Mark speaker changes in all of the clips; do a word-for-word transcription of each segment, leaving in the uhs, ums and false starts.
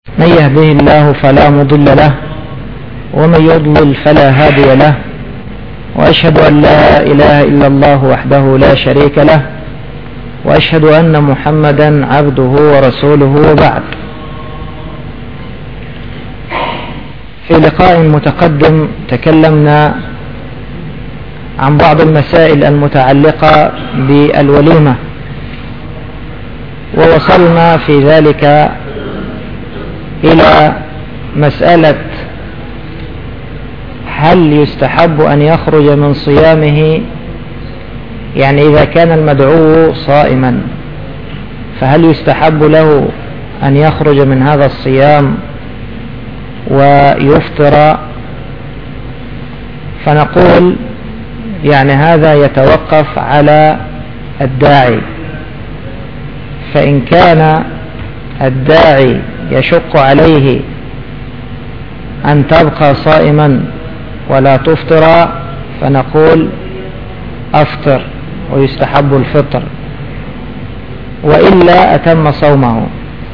Speaker 1: من يهده الله فلا مضل له ومن يضلل فلا هادي له، وأشهد أن لا إله إلا الله وحده لا شريك له، وأشهد أن محمدا عبده ورسوله، وبعد. في لقاء متقدم تكلمنا عن بعض المسائل المتعلقة بالوليمة، ووصلنا في ذلك إلى مسألة هل يستحب أن يخرج من صيامه، يعني إذا كان المدعو صائما فهل يستحب له أن يخرج من هذا الصيام ويفطر؟ فنقول يعني هذا يتوقف على الداعي، فإن كان الداعي يشق عليه أن تبقى صائما ولا تفطر فنقول أفطر ويستحب الفطر، وإلا أتم صومه.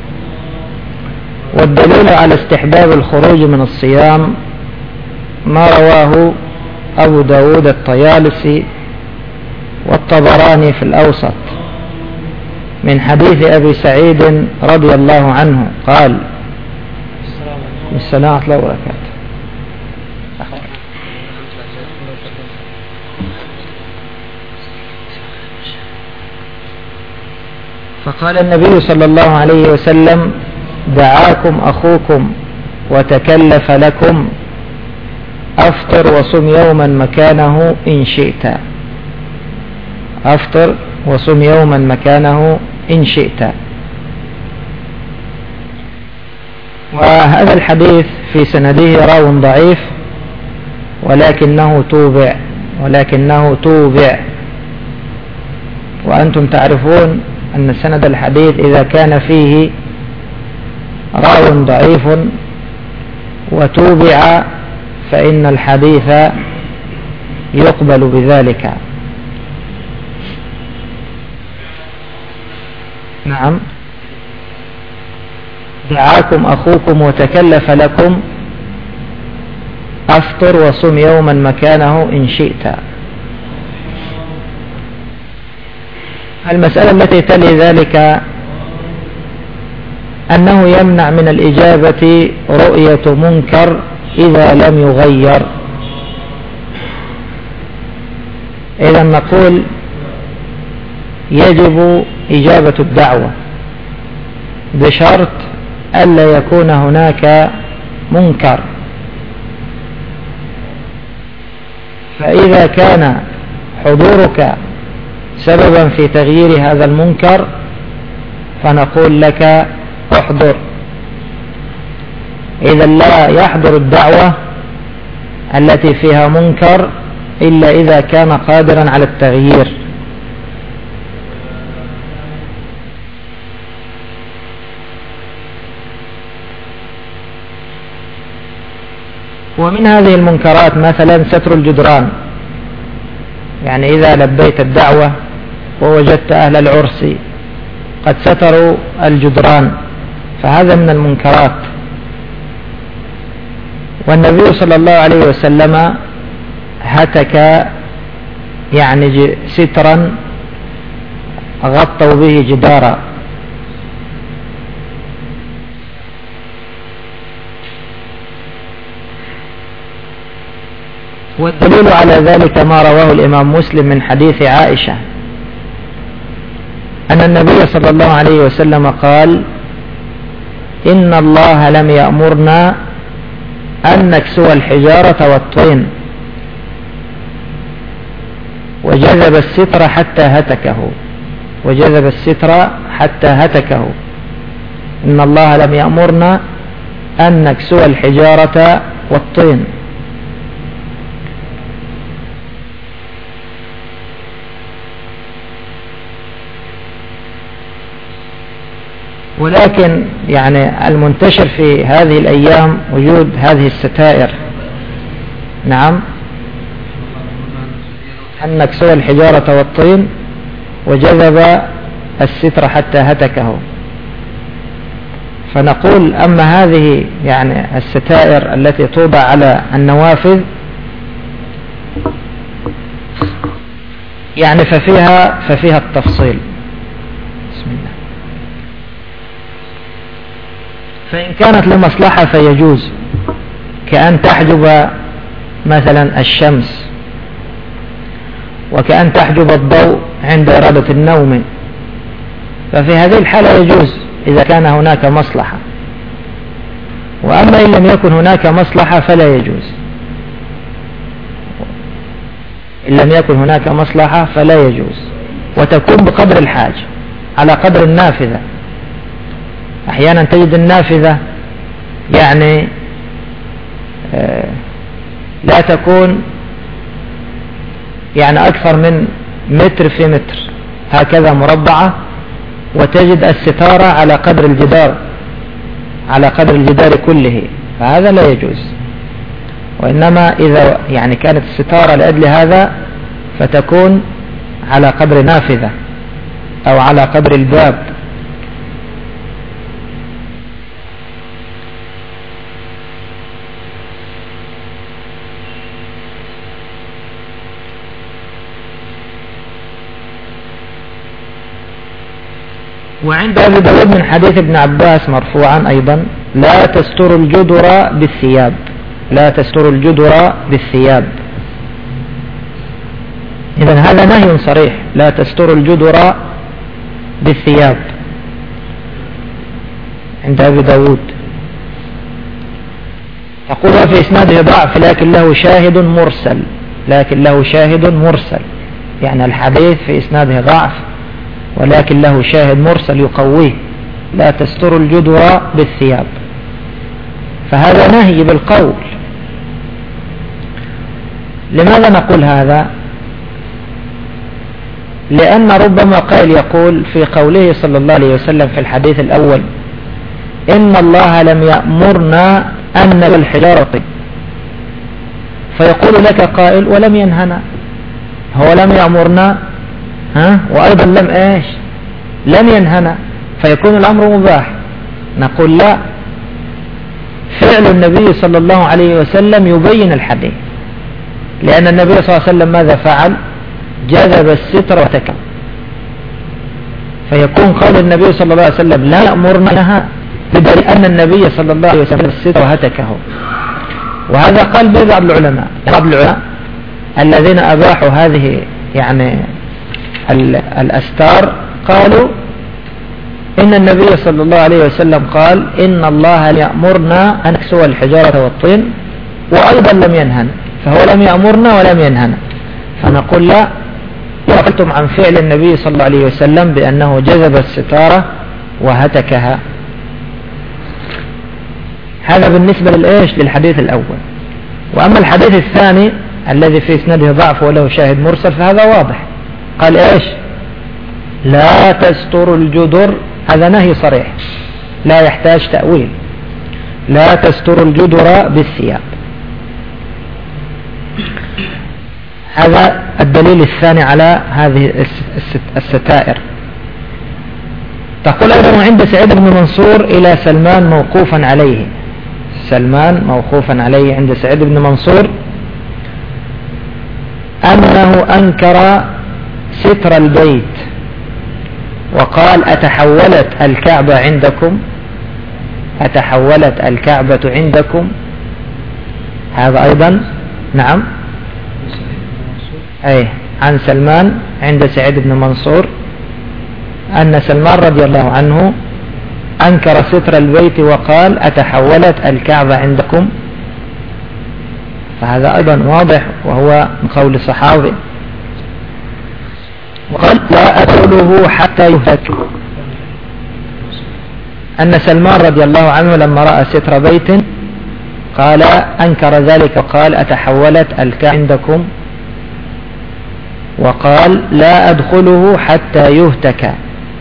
Speaker 1: والدليل على استحباب الخروج من الصيام ما رواه أبو داود الطيالسي والطبراني في الأوسط من حديث أبي سعيد رضي الله عنه قال: السلام ورحمة الله وبركاته. فقال النبي صلى الله عليه وسلم: دعاكم أخوكم وتكلف لكم، أفطر وصم يوما مكانه إن شئت. أفطر وصم يوما مكانه إن شئت. وهذا الحديث في سنده راو ضعيف ولكنه توبع ولكنه توبع وأنتم تعرفون أن سند الحديث إذا كان فيه راو ضعيف وتوبع فإن الحديث يقبل بذلك. نعم. دعاكم أخوكم وتكلف لكم، أفطر وصم يوما مكانه إن شئت. المسألة التي تلي ذلك أنه يمنع من الإجابة رؤية منكر إذا لم يغير. إذا نقول يجب إجابة الدعوة بشرط ألا يكون هناك منكر، فإذا كان حضورك سببا في تغيير هذا المنكر فنقول لك احضر. إذا لا يحضر الدعوة التي فيها منكر إلا إذا كان قادرا على التغيير. ومن هذه المنكرات مثلا ستر الجدران، يعني إذا لبيت الدعوة ووجدت أهل العرس قد ستروا الجدران فهذا من المنكرات. والنبي صلى الله عليه وسلم هتك يعني سترا غطوا به جدارا. والدليل على ذلك ما رواه الإمام مسلم من حديث عائشة أن النبي صلى الله عليه وسلم قال: إن الله لم يأمرنا أن نكسو الحجارة والطين، وجذب الستر حتى هتكه وجذب الستر حتى هتكه إن الله لم يأمرنا أن نكسو الحجارة والطين. ولكن يعني المنتشر في هذه الأيام وجود هذه الستائر. نعم، أن نكسو الحجارة والطين وجذب الستر حتى هتكه. فنقول أما هذه يعني الستائر التي توضع على النوافذ يعني ففيها ففيها التفصيل. بسم الله. فإن كانت لمصلحة فيجوز، كأن تحجب مثلا الشمس، وكأن تحجب الضوء عند إرادة النوم، ففي هذه الحالة يجوز إذا كان هناك مصلحة. وأما إن لم يكن هناك مصلحة فلا يجوز. إن لم يكن هناك مصلحة فلا يجوز، وتكون بقدر الحاجة على قدر النافذة. أحيانا تجد النافذة يعني آه لا تكون يعني أكثر من متر في متر هكذا مربعة، وتجد الستارة على قدر الجدار على قدر الجدار كله، فهذا لا يجوز. وإنما إذا يعني كانت الستارة لأجل هذا فتكون على قدر نافذة أو على قدر الباب. وعند أبي داود من حديث ابن عباس مرفوعا أيضا: لا تستر الجدر بالثياب، لا تستر الجدر بالثياب. إذن هذا نهي صريح، لا تستر الجدر بالثياب عند أبي داود. تقول في إسناده ضعف لكن له شاهد مرسل، لكن له شاهد مرسل، يعني الحديث في إسناده ضعف ولكن له شاهد مرسل يقويه. لا تستر الجدر بالثياب، فهذا نهي بالقول. لماذا نقول هذا؟ لأن ربما قائل يقول في قوله صلى الله عليه وسلم في الحديث الأول: إن الله لم يأمرنا أن نبل الحجارة، فيقول لك قائل: ولم ينهنا، هو لم يأمرنا ها وأيضا لم إيش لم ينهنا، فيكون الأمر مباح. نقول لا، فعل النبي صلى الله عليه وسلم يبين الحديث، لأن النبي صلى الله عليه وسلم ماذا فعل؟ جذب الستر وتكى. فيكون قول النبي صلى الله عليه وسلم لا يأمرنا نهى، بدليل أن النبي صلى الله عليه وسلم الستر وهتكه. وهذا قال به بعض العلماء، بعض العلماء الذين أباحوا هذه يعني الأستار قالوا إن النبي صلى الله عليه وسلم قال: إن الله يأمرنا أن نكسو الحجارة والطين، وأيضا لم ينهنا، فهو لم يأمرنا ولم ينهنا. فنقول لا، وقلتم عن فعل النبي صلى الله عليه وسلم بأنه جذب الستارة وهتكها. هذا بالنسبة للإيش للحديث الأول. وأما الحديث الثاني الذي في إسناده ضعف وله شاهد مرسل فهذا واضح، قال إيش؟ لا تستر الجدر، هذا نهي صريح لا يحتاج تأويل، لا تستر الجدر بالثياب. هذا الدليل الثاني على هذه الستائر. تقول أيضا: عند سعيد بن منصور إلى سلمان موقوفا عليه، سلمان موقوفا عليه عند سعيد بن منصور أنه أنكر ستر البيت وقال: أتحولت الكعبة عندكم؟ أتحولت الكعبة عندكم؟ هذا أيضا نعم أي عن سلمان عند سعيد بن منصور أن سلمان رضي الله عنه أنكر ستر البيت وقال: أتحولت الكعبة عندكم؟ فهذا أيضا واضح وهو من قول الصحابي. وقال: لا أدخله حتى يهتك. أن سلمان رضي الله عنه لما رأى ستر بيت قال أنكر ذلك، قال: أتحولت الكعبة عندكم؟ وقال: لا أدخله حتى يهتك.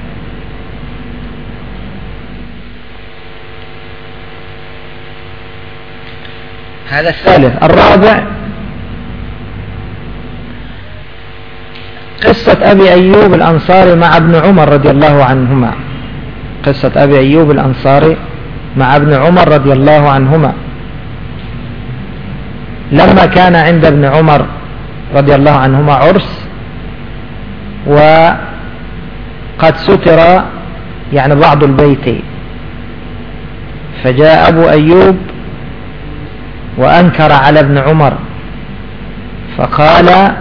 Speaker 1: هذا الثالث. الرابع قصة أبي أيوب الأنصاري مع ابن عمر رضي الله عنهما، قصة أبي أيوب الأنصاري مع ابن عمر رضي الله عنهما. لما كان عند ابن عمر رضي الله عنهما عرس وقد ستر يعني بعض البيت، فجاء أبو أيوب وأنكر على ابن عمر فقال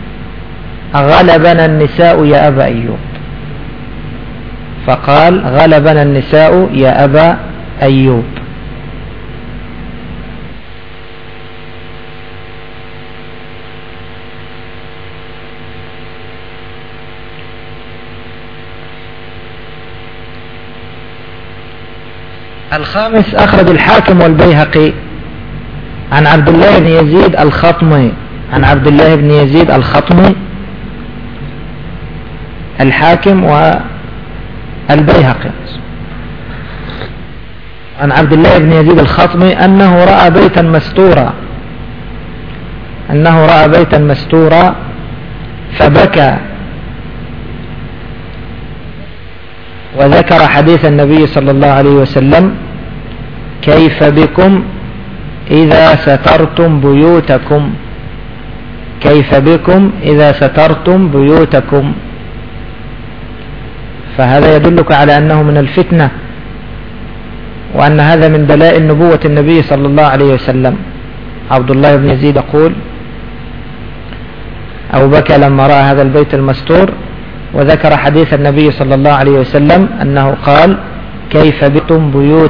Speaker 1: غلبنا النساء يا أبا أيوب، فقال غلبنا النساء يا أبا أيوب. الخامس أخرج الحاكم والبيهقي عن عبد الله بن يزيد الخطمي، عن عبد الله بن يزيد الخطمي الحاكم والبيهقي عن عبد الله بن يزيد الخطمي أنه رأى بيتا مستورا أنه رأى بيتا مستورا فبكى وذكر حديث النبي صلى الله عليه وسلم كيف بكم إذا سترتم بيوتكم، كيف بكم إذا سترتم بيوتكم. فهذا يدلك على أنه من الفتنة، وأن هذا من دلائل نبوة النبي صلى الله عليه وسلم. عبد الله بن يزيد يقول أو بكى لما رأى هذا البيت المستور، وذكر حديث النبي صلى الله عليه وسلم أنه قال كيف بكم بيوت.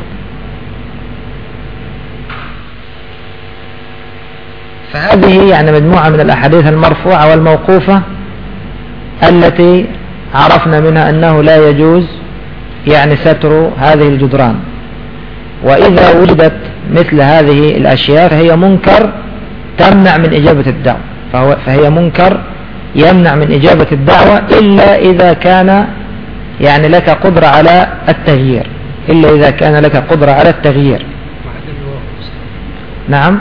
Speaker 1: فهذه يعني مجموعة من الأحاديث المرفوعة والموقوفة التي عرفنا منها أنه لا يجوز يعني ستر هذه الجدران، وإذا وجدت مثل هذه الأشياء فهي منكر تمنع من إجابة الدعوة، فهو فهي منكر يمنع من إجابة الدعوة إلا إذا كان يعني لك قدرة على التغيير، إلا إذا كان لك قدرة على التغيير. نعم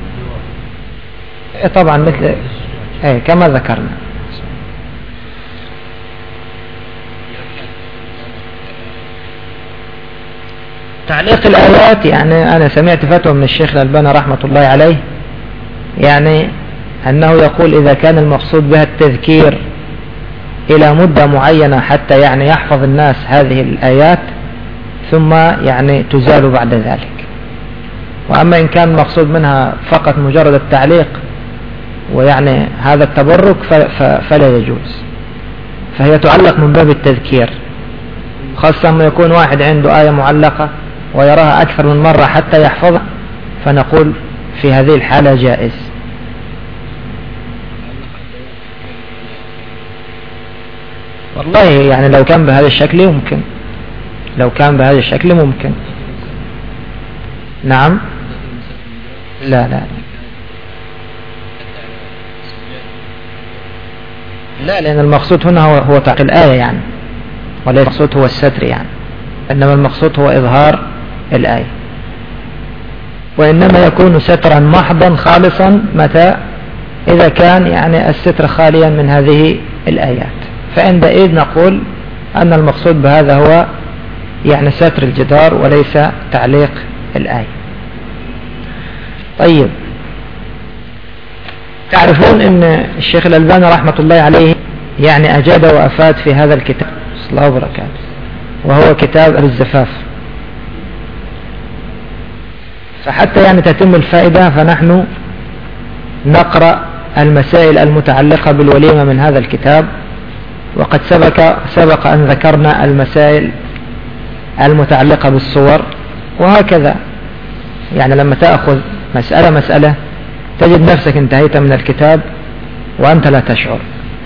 Speaker 1: طبعا مثل ايه كما ذكرنا. تعليق الآيات، يعني أنا سمعت فتوى من الشيخ الألباني رحمة الله عليه، يعني أنه يقول إذا كان المقصود بها التذكير إلى مدة معينة حتى يعني يحفظ الناس هذه الآيات ثم يعني تزال بعد ذلك. وأما إن كان المقصود منها فقط مجرد التعليق ويعني هذا التبرك فلا يجوز، فهي تعلق من باب التذكير، خاصة ما يكون واحد عنده آية معلقة ويراها أكثر من مرة حتى يحفظها، فنقول في هذه الحالة جائز. والله يعني لو كان بهذا الشكل ممكن، لو كان بهذا الشكل ممكن. نعم لا لا لا لأن المقصود هنا هو, هو تعقيل الآية يعني، وليس المقصود هو الستر يعني، إنما المقصود هو إظهار الآية، وإنما يكون سترا محضا خالصا متى إذا كان يعني الستر خاليا من هذه الآيات، فعندئذ نقول أن المقصود بهذا هو يعني ستر الجدار وليس تعليق الآية. طيب، تعرفون أن الشيخ الألباني رحمة الله عليه يعني أجاد وأفاد في هذا الكتاب صلى الله وبركاته، وهو كتاب الزفاف. فحتى يعني تتم الفائدة فنحن نقرأ المسائل المتعلقة بالوليمة من هذا الكتاب، وقد سبق, سبق أن ذكرنا المسائل المتعلقة بالصور، وهكذا يعني لما تأخذ مسألة مسألة تجد نفسك انتهيت من الكتاب وأنت لا تشعر.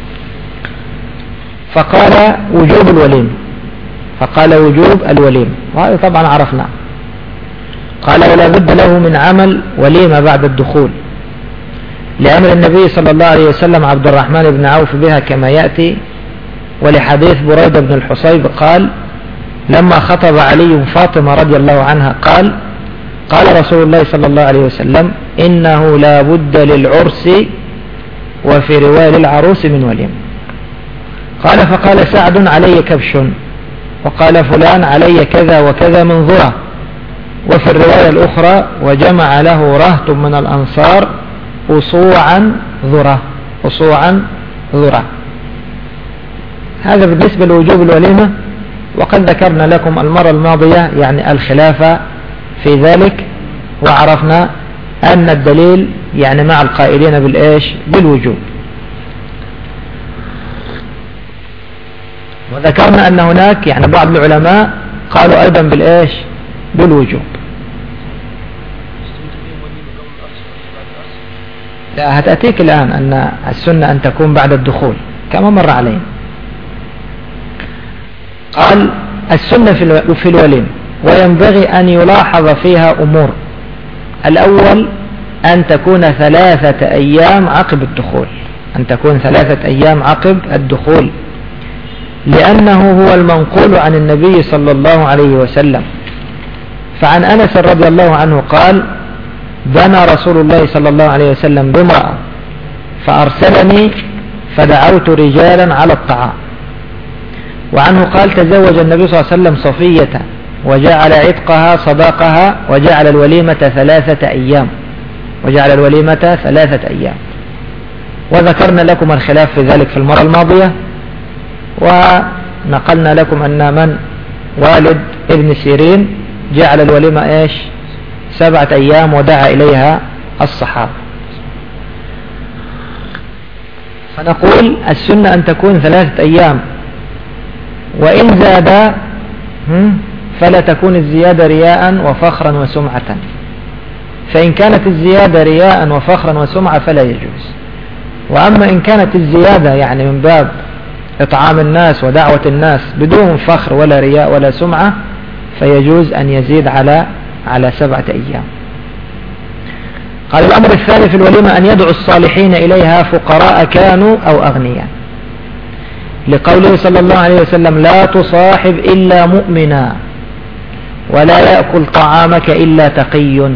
Speaker 1: فقال وجوب الوليم، فقال وجوب الوليم، وهذا طبعا عرفنا. قال ولا بد له من عمل وليمة بعد الدخول، لأمر النبي صلى الله عليه وسلم عبد الرحمن بن عوف بها كما يأتي، ولحديث بريدة بن الحصيب قال لما خطب علي فاطمة رضي الله عنها قال قال رسول الله صلى الله عليه وسلم إنه لا بد للعرس وفي رواية للعروس من وليم. قال فقال سعد علي كبش، وقال فلان علي كذا وكذا من ذرة، وفي الرواية الأخرى وجمع له رهط من الأنصار أصوعا ذرة أصوعا ذرة. هذا بالنسبة لوجوب الوليمة، وقد ذكرنا لكم المرة الماضية يعني الخلافة في ذلك، وعرفنا أن الدليل يعني مع القائلين بالإيش بالوجوب. وذكرنا أن هناك يعني بعض العلماء قالوا أيضا بالإيش بالوجوب. لا هتأتيك الآن أن السنة أن تكون بعد الدخول كما مر علينا. قال السنة في الوليمة وينبغي أن يلاحظ فيها أمور. الأول أن تكون ثلاثة أيام عقب الدخول، أن تكون ثلاثة أيام عقب الدخول، لأنه هو المنقول عن النبي صلى الله عليه وسلم. فعن أنس رضي الله عنه قال بنى رسول الله صلى الله عليه وسلم بامرأة فأرسلني فدعوت رجالا على الطعام. وعنه قال تزوج النبي صلى الله عليه وسلم صفية وجعل عتقها صداقها وجعل الوليمة ثلاثة أيام وجعل الوليمة ثلاثة أيام. وذكرنا لكم الخلاف في ذلك في المرة الماضية، ونقلنا لكم أن من والد ابن سيرين جعل الوليمة إيش سبعة أيام ودعا إليها الصحابة. فنقول السنة أن تكون ثلاثة أيام، وإن زاد فلا تكون الزيادة رياء وفخرا وسمعة، فإن كانت الزيادة رياء وفخرا وسمعة فلا يجوز. وأما إن كانت الزيادة يعني من باب إطعام الناس ودعوة الناس بدون فخر ولا رياء ولا سمعة فيجوز أن يزيد على على سبعة أيام. قال الأمر الثاني في الوليمة أن يدعو الصالحين إليها فقراء كانوا أو أغنياء، لقوله صلى الله عليه وسلم لا تصاحب إلا مؤمنا ولا يأكل طعامك إلا تقي.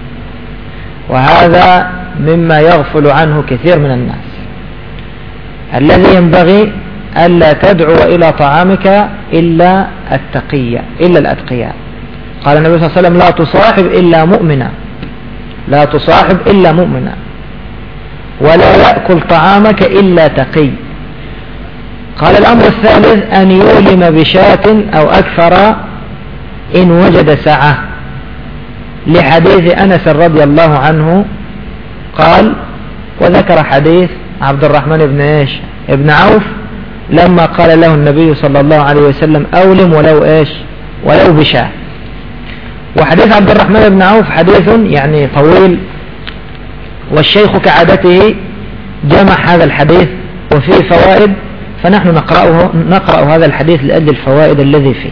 Speaker 1: وهذا مما يغفل عنه كثير من الناس. الذي ينبغي ألا تدعو إلى طعامك إلا التقية إلا الأتقياء. قال النبي صلى الله عليه وسلم لا تصاحب إلا مؤمنا لا تصاحب إلا مؤمنا ولا يأكل طعامك إلا تقي. قال الأمر الثالث أن يولم بشاة أو أكثر إن وجد سعة، لحديث أنس رضي الله عنه قال، وذكر حديث عبد الرحمن بن إيش ابن عوف لما قال له النبي صلى الله عليه وسلم أولم ولو إيش ولو بشاة. وحديث عبد الرحمن بن عوف حديث يعني طويل، والشيخ كعادته جمع هذا الحديث وفيه فوائد، فنحن نقرأه نقرأ هذا الحديث لأجل الفوائد الذي فيه.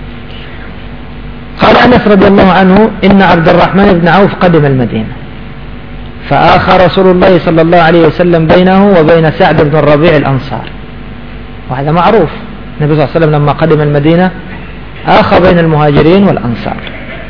Speaker 1: قال أنس رضي الله عنه إن عبد الرحمن بن عوف قدم المدينة فآخى رسول الله صلى الله عليه وسلم بينه وبين سعد بن الربيع الأنصار، وهذا معروف. النبي صلى الله عليه وسلم لما قدم المدينة آخى بين المهاجرين والأنصار،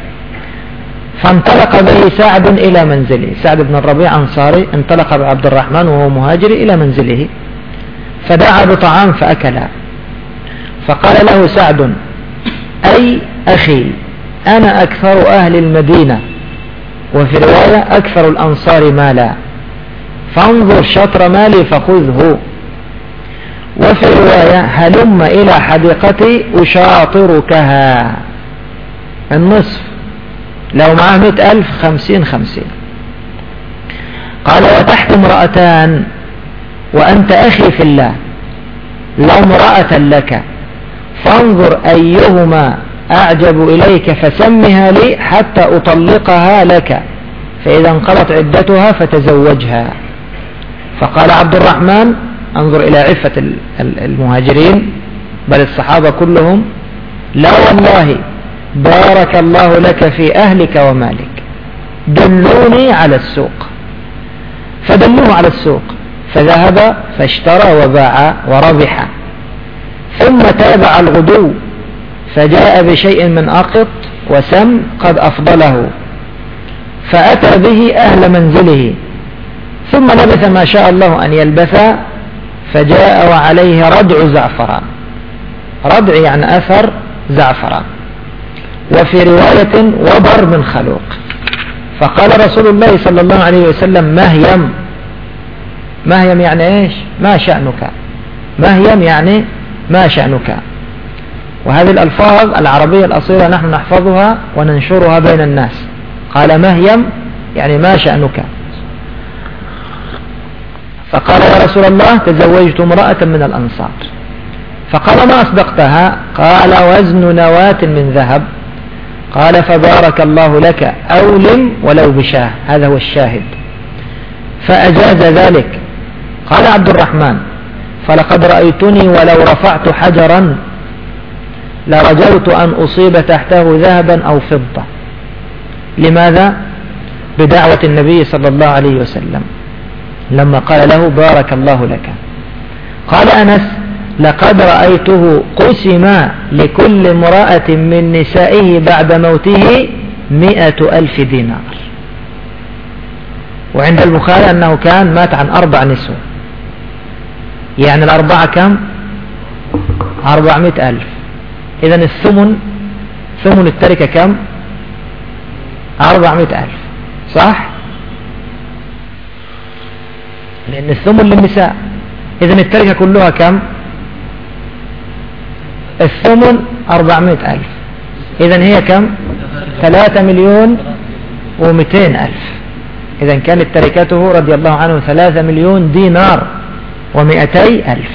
Speaker 1: فانطلق به سعد إلى منزله. سعد بن الربيع أنصاري انطلق بعبد الرحمن وهو مهاجري إلى منزله فدعا بطعام فأكلا. فقال له سعد أي أخي أنا أكثر أهل المدينة، وفي رواية أكثر الأنصار مالا، فانظر شطر مالي فخذه. وفي رواية هلم إلى حديقتي أشاطركها، النصف لو معه مئة ألف خمسين خمسين. قال وتحت امرأتان وأنت أخي في الله لا امرأة لك، فانظر أيهما أعجب إليك فسمها لي حتى أطلقها لك، فإذا انقضت عدتها فتزوجها. فقال عبد الرحمن انظر إلى عفة المهاجرين بل الصحابة كلهم، لا والله بارك الله لك في أهلك ومالك، دلوني على السوق. فدلوه على السوق فذهب فاشترى وباع وربح، ثم تابع الغدو فجاء بشيء من أقط وسم قد أفضله فأتى به أهل منزله، ثم لبث ما شاء الله أن يلبث فجاء وعليه ردع زعفران. ردع يعني أثر زعفران. وفي رواية وبر من خلوق. فقال رسول الله صلى الله عليه وسلم مهيم. مهيم يعني ايش؟ ما شأنك. مهيم يعني ما شأنك. وهذه الألفاظ العربية الأصيلة نحن نحفظها وننشرها بين الناس. قال مهيم يعني ما شأنك. فقال يا رسول الله تزوجت امرأة من الأنصار. فقال ما أصدقتها؟ قال وزن نواة من ذهب. قال فبارك الله لك أولم ولو بشاه. هذا هو الشاهد. فأجاز ذلك. قال عبد الرحمن فلقد رأيتني ولو رفعت حجرا لرجوت أن أصيب تحته ذهبا أو فضة. لماذا؟ بدعوة النبي صلى الله عليه وسلم لما قال له بارك الله لك. قال أنس لقد رأيته قسم لكل امرأة من نسائه بعد موته مئة ألف دينار. وعند البخاري أنه كان مات عن أربع نسوة، يعني الأربعة كم؟ أربعمائة ألف. إذن الثمن ثمن التركة كم؟ أربعمائة ألف، صح؟ لأن الثمن للنساء. إذن التركة كلها كم؟ الثمن أربعمائة ألف. إذن هي كم؟ ثلاثة مليون ومئتين ألف. إذن كانت تركته رضي الله عنه ثلاثة مليون دينار ومئتي ألف.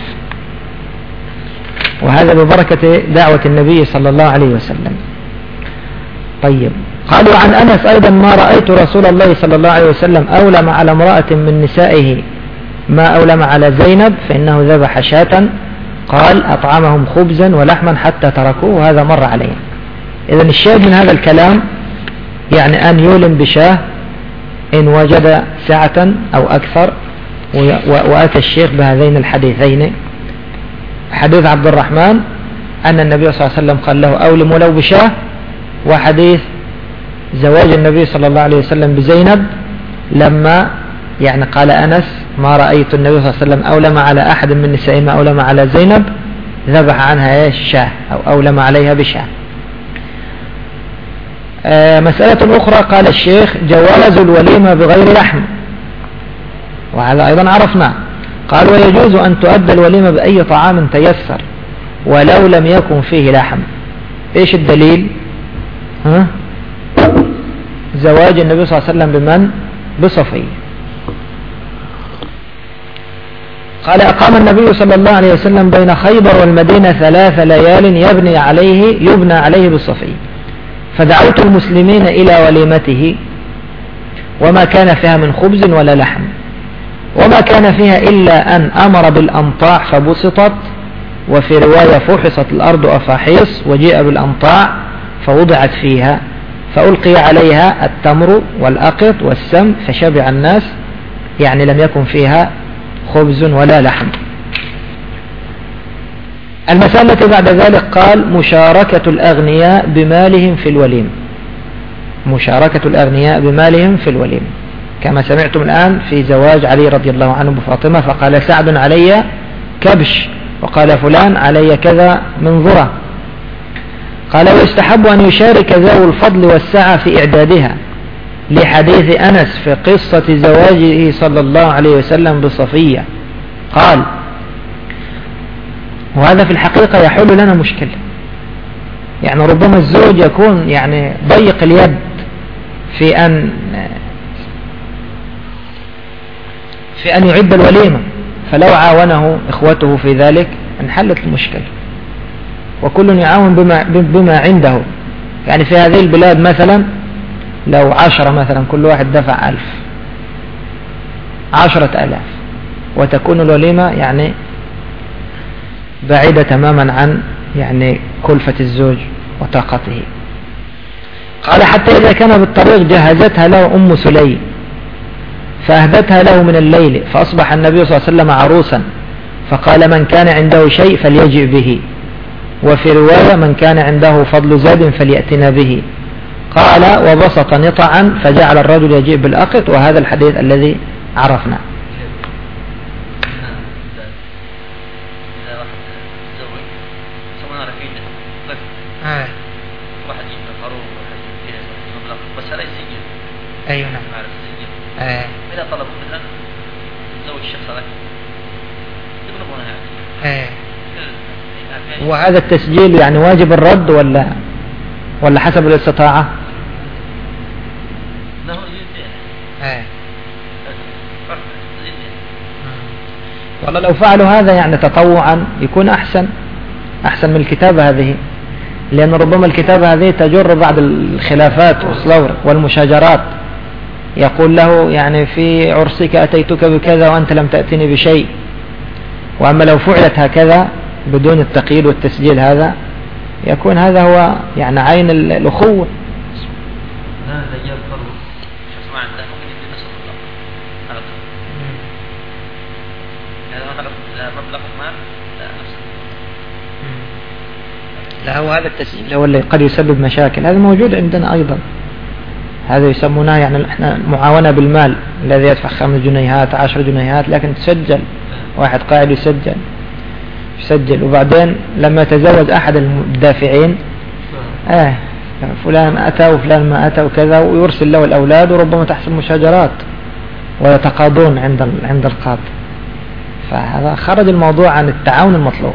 Speaker 1: وهذا ببركة دعوة النبي صلى الله عليه وسلم. طيب، قالوا عن أنس أيضا ما رأيت رسول الله صلى الله عليه وسلم أولم على امرأة من نسائه ما أولم على زينب فإنه ذبح شاة قال أطعمهم خبزا ولحما حتى تركوه. وهذا مر علينا. إذن الشاهد من هذا الكلام يعني أن يولم بشاه إن وجد سعة أو أكثر. وأتى الشيخ بهذين الحديثين، حديث عبد الرحمن أن النبي صلى الله عليه وسلم قال له أولم ولو بشاه، وحديث زواج النبي صلى الله عليه وسلم بزينب لما يعني قال أنس ما رأيت النبي صلى الله عليه وسلم أولم على أحد من نسائه ما أولم على زينب ذبح عنها ايش؟ شاه، أو أولم عليها بشاه. آه مسألة أخرى قال الشيخ جواز الوليمة بغير لحم، وهذا أيضا عرفناه. قال ويجوز أن تؤدى الوليمة بأي طعام تيسر ولو لم يكن فيه لحم. ايش الدليل؟ ها؟ زواج النبي صلى الله عليه وسلم بمن؟ بصفية. قال أقام النبي صلى الله عليه وسلم بين خيبر والمدينة ثلاث ليال يبني عليه يبنى عليه بالصفي، فدعوت المسلمين إلى وليمته وما كان فيها من خبز ولا لحم، وما كان فيها إلا أن أمر بالأمطاع فبسطت، وفي رواية فحصت الأرض أفاحيص وجيء بالأمطاع فوضعت فيها فألقي عليها التمر والأقط والسم فشبع الناس، يعني لم يكن فيها خبز ولا لحم. المسألة التي بعد ذلك قال مشاركة الأغنياء بمالهم في الوليم. مشاركة الأغنياء بمالهم في الوليم كما سمعتم الآن في زواج علي رضي الله عنه بفاطمة، فقال سعد علي كبش وقال فلان علي كذا من ذرة. قال ويستحب أن يشارك ذوي الفضل والسعة في إعدادها لحديث أنس في قصة زواجه صلى الله عليه وسلم بصفية. قال وهذا في الحقيقة يحل لنا مشكلة، يعني ربما الزوج يكون يعني ضيق اليد في أن في أن يعد الوليمة، فلو عاونه إخوته في ذلك انحلت المشكلة، وكل يعاون بما, بما عنده. يعني في هذه البلاد مثلا لو عشرة مثلا كل واحد دفع ألف عشرة ألاف، وتكون الوليمة يعني بعيدة تماما عن يعني كلفة الزوج وطاقته. قال حتى إذا كان بالطريق جهزتها له أم سليم فأهدتها له من الليل، فأصبح النبي صلى الله عليه وسلم عروسا، فقال من كان عنده شيء فليجئ به، وفي رواية من كان عنده فضل زاد فليأتنا به. قال وبسط نطعا فجعل الرجل يجيء بالأقط، وهذا الحديث الذي عرفنا.
Speaker 2: واحد أيوة نعم.
Speaker 3: آه. إذا طلبوا مثلا زوج الشخص هذا يطلبون هذا.
Speaker 2: آه.
Speaker 1: وهذا التسجيل يعني واجب الرد ولا ولا حسب الاستطاعة؟
Speaker 3: له يدين.
Speaker 2: آه.
Speaker 1: والله لو فعلوا هذا يعني تطوعا يكون أحسن أحسن من الكتابة هذه، لأن ربما الكتابة هذه تجر بعض الخلافات والمشاجرات. يقول له يعني في عرسك أتيتك بكذا وأنت لم تأتني بشيء. وأما لو فعلت هكذا بدون التقييد والتسجيل هذا يكون هذا هو يعني عين الأخوة.
Speaker 3: هذا يفضل شخص ما عنده ممكن يدي نصف الله على طول. هذا مبلغ المال لا نفس.
Speaker 1: لا هو هذا التسجيل هو اللي قد يسبب مشاكل. هذا موجود عندنا أيضا. هذا يسمونه يعني احنا معاونة بالمال، الذي يدفع خمس جنيهات عشر جنيهات لكن تسجل، واحد قاعد يسجل يسجل وبعدين لما تزوج أحد الدافعين آه فلان أتى وفلان ما أتى وكذا، ويرسل له الأولاد وربما تحصل مشاجرات ويتقاضون عند عند القاضي. فهذا خرج الموضوع عن التعاون المطلوب.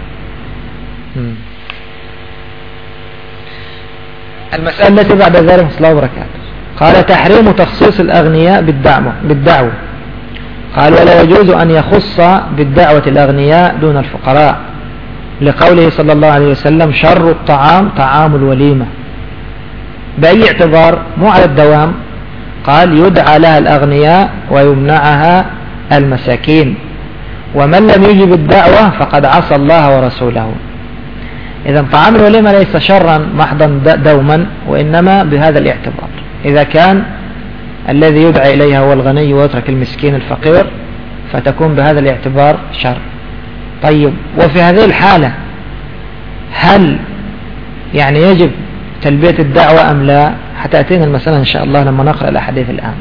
Speaker 1: المسألة التي بعد ذلك صلى الله وبركاته قال تحريم تخصيص الأغنياء بالدعوة بالدعوة قال ولا يجوز أن يخص بالدعوة الأغنياء دون الفقراء، لقوله صلى الله عليه وسلم شر الطعام طعام الوليمة. بأي اعتبار؟ مو على الدوام. قال يدعى لها الأغنياء ويمنعها المساكين، ومن لم يجب الدعوة فقد عصى الله ورسوله. إذا طعام الوليمة ليس شرا محضا دوما، وإنما بهذا الاعتبار. إذا كان الذي يدعى إليها هو الغني ويترك المسكين الفقير فتكون بهذا الاعتبار شر. طيب وفي هذه الحالة هل يعني يجب تلبية الدعوة أم لا؟ حتأتينا المسألة إن شاء الله لما نقرأ الأحاديث الآن.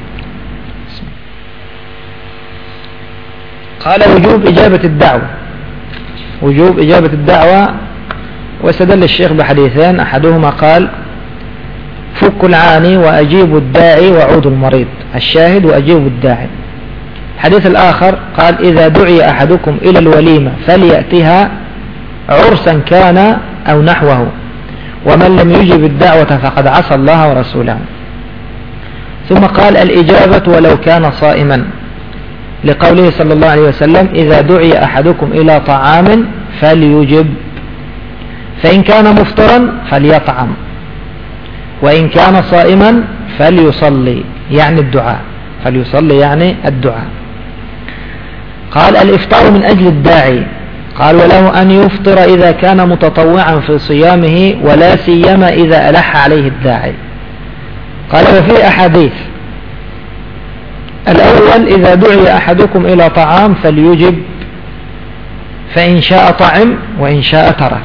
Speaker 1: قال وجوب إجابة الدعوة وجوب إجابة الدعوة واستدل الشيخ بحديثين، أحدهما قال فك العاني وأجيب الداعي وعود المريض، الشاهد وأجيب الداعي. الحديث الآخر قال إذا دعي أحدكم إلى الوليمة فليأتها عرسا كان أو نحوه، ومن لم يجب الدعوة فقد عصى الله ورسوله. ثم قال الإجابة ولو كان صائما، لقوله صلى الله عليه وسلم إذا دعي أحدكم إلى طعام فليجب، فإن كان مفطرا فليطعم، وإن كان صائما فليصلي يعني الدعاء فليصلي يعني الدعاء. قال الإفطار من أجل الداعي، قال وله أن يفطر إذا كان متطوعا في صيامه ولا سيما إذا ألح عليه الداعي. قال وفي أحاديث، الأول إذا دعي أحدكم إلى طعام فليجب، فإن شاء طعم وإن شاء ترك.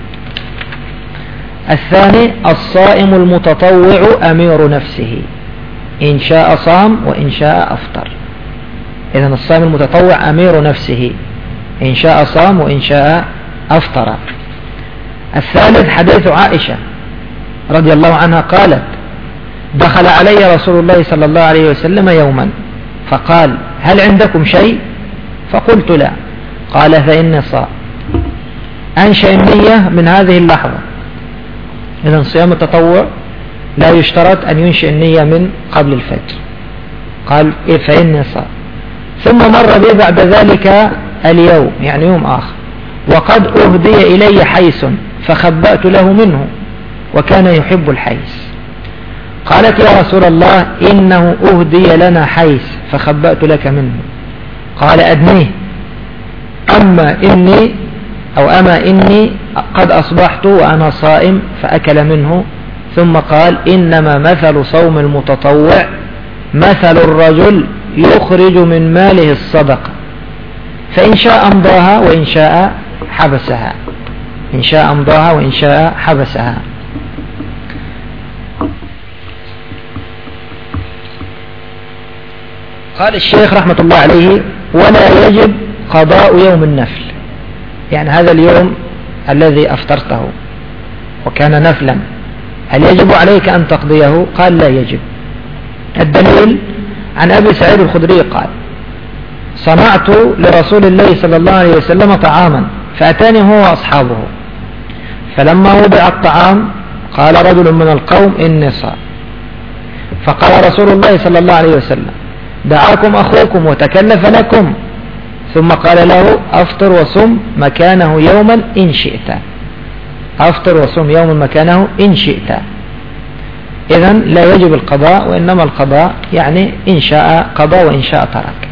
Speaker 1: الثاني الصائم المتطوع أمير نفسه، إن شاء صام وإن شاء أفطر. إذن الصائم المتطوع أمير نفسه، إن شاء صام وإن شاء أفطر. الثالث حديث عائشة رضي الله عنها قالت دخل علي رسول الله صلى الله عليه وسلم يوما فقال هل عندكم شيء؟ فقلت لا. قال فإني صائم. أنشأ النية من هذه اللحظة. إذن صيام التطوع لا يشترط أن ينشئ النية من قبل الفجر. قال إيه فإني صائم. ثم مر بي بعد ذلك اليوم يعني يوم آخر وقد أهدي إلي حيث فخبأت له منه وكان يحب الحيث. قالت يا رسول الله إنه أهدي لنا حيث فخبأت لك منه. قال أدنيه، أما إني أو أما إني قد أصبحت وأنا صائم فأكل منه. ثم قال إنما مثل صوم المتطوع مثل الرجل يخرج من ماله الصدقة، فإن شاء أمضاها وإن شاء حبسها إن شاء أمضاها وإن شاء حبسها. قال الشيخ رحمة الله عليه ولا يجب قضاء يوم النفل، يعني هذا اليوم الذي أفطرته وكان نفلا هل يجب عليك أن تقضيه؟ قال لا يجب. الدليل عن أبي سعيد الخدري قال: صنعت لرسول الله صلى الله عليه وسلم طعاما فأتاني هو وأصحابه، فلما وضع الطعام قال رجل من القوم: إني صائم. فقال رسول الله صلى الله عليه وسلم: دعاكم أخوكم وتكلف لكم، ثم قال له: أفطر وصم مكانه يوما إن شئت. أفطر وصم يوما مكانه إن شئت. إذن لا يجب القضاء، وإنما القضاء يعني إن شاء قضى وإن شاء ترك.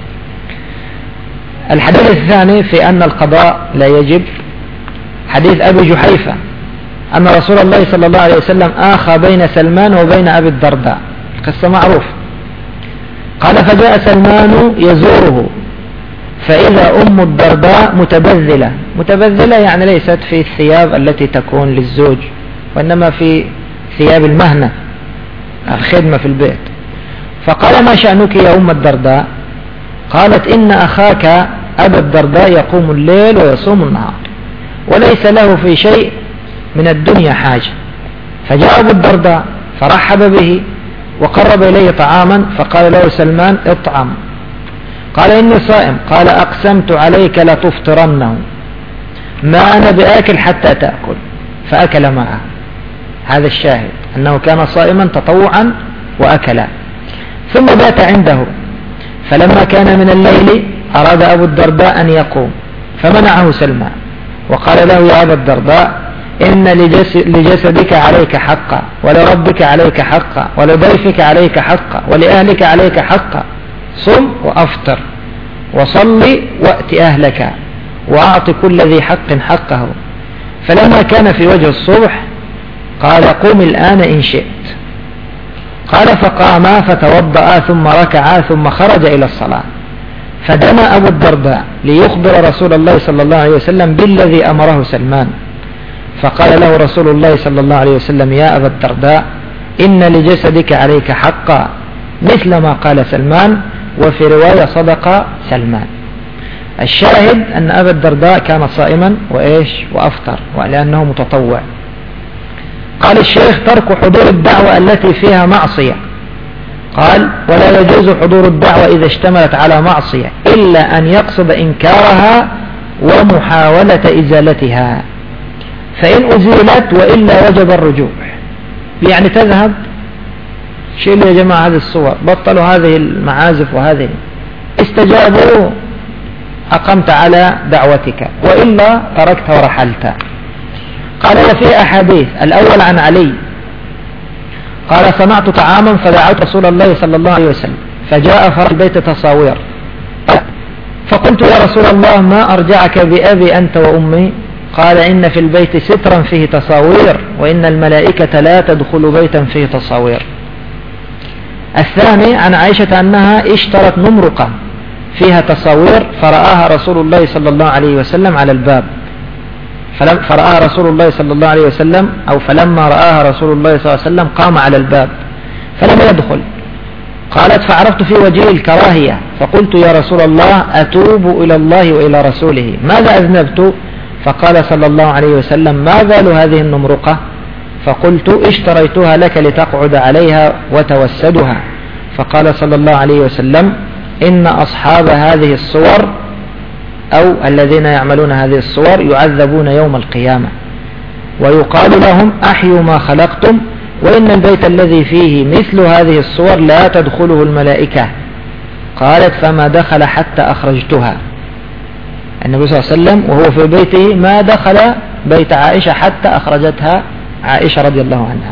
Speaker 1: الحديث الثاني في أن القضاء لا يجب حديث أبي جحيفة أن رسول الله صلى الله عليه وسلم آخى بين سلمان وبين أبي الدرداء، القصة معروفة. قال: فجاء سلمان يزوره فإذا أم الدرداء متبذلة. متبذلة يعني ليست في الثياب التي تكون للزوج، وإنما في ثياب المهنة، الخدمة في البيت. فقال: ما شأنك يا أم الدرداء؟ قالت: إن أخاك أبا الدرداء يقوم الليل ويصوم النهار وليس له في شيء من الدنيا حاجة. فجاء أبو الدرداء فرحب به وقرب إليه طعاما، فقال له سلمان: اطعم. قال: إني صائم. قال: أقسمت عليك لتفطرنه، ما أنا بآكل حتى تأكل. فأكل معه. هذا الشاهد أنه كان صائما تطوعا وأكلا. ثم بات عنده، فلما كان من الليل أراد أبو الدرداء أن يقوم فمنعه سلمان وقال له: يا أبا الدرداء، إن لجسدك عليك حقا، ولربك عليك حقا، ولضيفك عليك حقا، ولأهلك عليك حقا. صم وأفطر وصلي وأت أهلك وأعط كل ذي حق حقه. فلما كان في وجه الصبح قال: قم الآن إن شئت. قال: فقاما فتوضأ ثم ركعا ثم خرج إلى الصلاة. فدنا أبو الدرداء ليخبر رسول الله صلى الله عليه وسلم بالذي أمره سلمان. فقال له رسول الله صلى الله عليه وسلم: يا أبا الدرداء، إن لجسدك عليك حقا، مثل ما قال سلمان، وفي رواية صدق سلمان. الشاهد أن أبا الدرداء كان صائما وإيش وأفطر، ولأنه متطوع. قال الشيخ: ترك حضور الدعوة التي فيها معصية. قال: ولا يجوز حضور الدعوة إذا اشتملت على معصية إلا أن يقصد إنكارها ومحاولة إزالتها، فإن أزيلت وإلا وجب الرجوع. يعني تذهب، شيلوا يا جماعة هذه الصور، بطلوا هذه المعازف وهذه، استجابوا أقمت على دعوتك، وإلا تركت ورحلت. قال: وفي أحاديث. الأول عن علي قال: صنعت طعاما فدعوت رسول الله صلى الله عليه وسلم فجاء فرأى البيت تصاوير، فقلت: يا رسول الله، ما أرجعك بأبي أنت وأمي؟ قال: إن في البيت سترا فيه تصاوير، وإن الملائكة لا تدخل بيتا فيه تصاوير. الثاني عن عائشة أنها اشترت نمرقة فيها تصاوير فرآها رسول الله صلى الله عليه وسلم على الباب، فرآها رسول الله صلى الله عليه وسلم أو فلما رآها رسول الله صلى الله عليه وسلم قام على الباب فلم يدخل. قالت: فعرفت في وجهه الكراهية، فقلت: يا رسول الله، أتوب إلى الله وإلى رسوله، ماذا أذنبت؟ فقال صلى الله عليه وسلم: ما بال هذه النمرقة؟ فقلت: اشتريتها لك لتقعد عليها وتوسدها. فقال صلى الله عليه وسلم: إن أصحاب هذه الصور أو الذين يعملون هذه الصور يعذبون يوم القيامة، ويقال لهم: أحيوا ما خلقتم، وإن البيت الذي فيه مثل هذه الصور لا تدخله الملائكة. قالت: فما دخل حتى أخرجتها. النبي صلى الله عليه وسلم وهو في بيته ما دخل بيت عائشة حتى أخرجتها عائشة رضي الله عنها.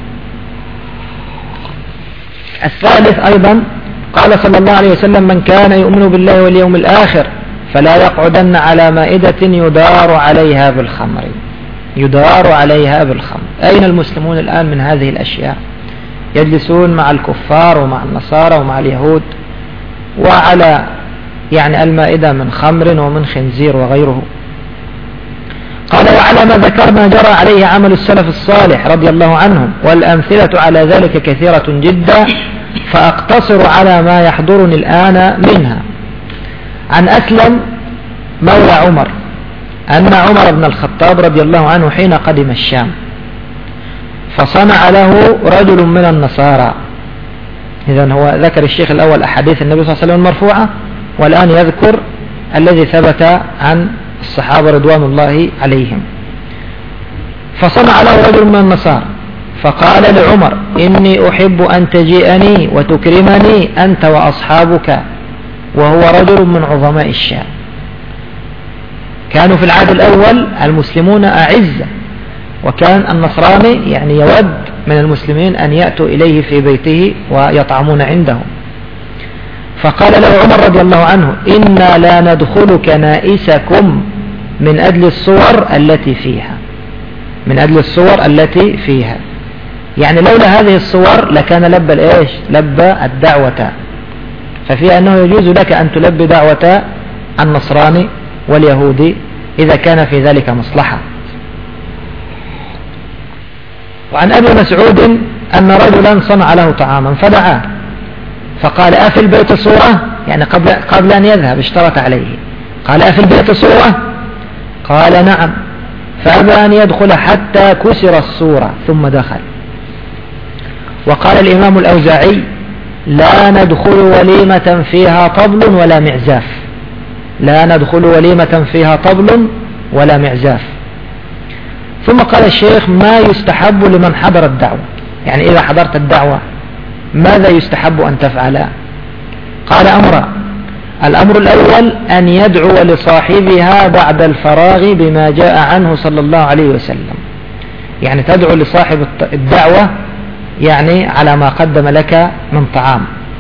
Speaker 1: الثالث أيضا قال صلى الله عليه وسلم: من كان يؤمن بالله واليوم الآخر فلا يقعدن على مائدة يدار عليها بالخمر. يدار عليها بالخمر. أين المسلمون الآن من هذه الأشياء؟ يجلسون مع الكفار ومع النصارى ومع اليهود وعلى يعني المائدة من خمر ومن خنزير وغيره. قال: وعلى ما ذكرنا جرى عليه عمل السلف الصالح رضي الله عنهم، والأمثلة على ذلك كثيرة جدا، فأقتصر على ما يحضرني الآن منها. عن أسلم مولى عمر أن عمر بن الخطاب رضي الله عنه حين قدم الشام فصنع له رجل من النصارى إذن هو ذكر الشيخ الأول أحاديث النبي صلى الله عليه وسلم المرفوعة، والآن يذكر الذي ثبت عن الصحابة رضوان الله عليهم. فصنع له رجل من النصارى فقال لعمر: إني أحب أن تجيئني وتكرمني أنت وأصحابك، وهو رجل من عظماء الشام. كانوا في العهد الأول المسلمون أعزة، وكان النصراني يعني يود من المسلمين أن يأتوا إليه في بيته ويطعمون عنده. فقال له عمر رضي الله عنه: إنا لا ندخل كنائسكم من أجل الصور التي فيها، من أجل الصور التي فيها، يعني لولا هذه الصور لكان لبى الإيش؟ لبى الدعوة. ففي أنه يجوز لك أن تلبي دعوة النصراني واليهودي إذا كان في ذلك مصلحة. وعن أبي مسعود أن رجلا صنع له طعاما فدعاه فقال: أفي البيت صورة؟ يعني قبل, قبل أن يذهب اشترط عليه، قال: أفي البيت صورة؟ قال: نعم. فأبى أن يدخل حتى كسر الصورة ثم دخل. وقال الإمام الأوزاعي: لا ندخل وليمة فيها طبل ولا معزاف، لا ندخل وليمة فيها طبل ولا معزاف. ثم قال الشيخ: ما يستحب لمن حضر الدعوة، يعني إذا حضرت الدعوة ماذا يستحب أن تفعل؟ قال: أمر. الأمر الأول أن يدعو لصاحبها بعد الفراغ بما جاء عنه صلى الله عليه وسلم، يعني تدعو لصاحب الدعوة يعني على ما قدم لك من طعام.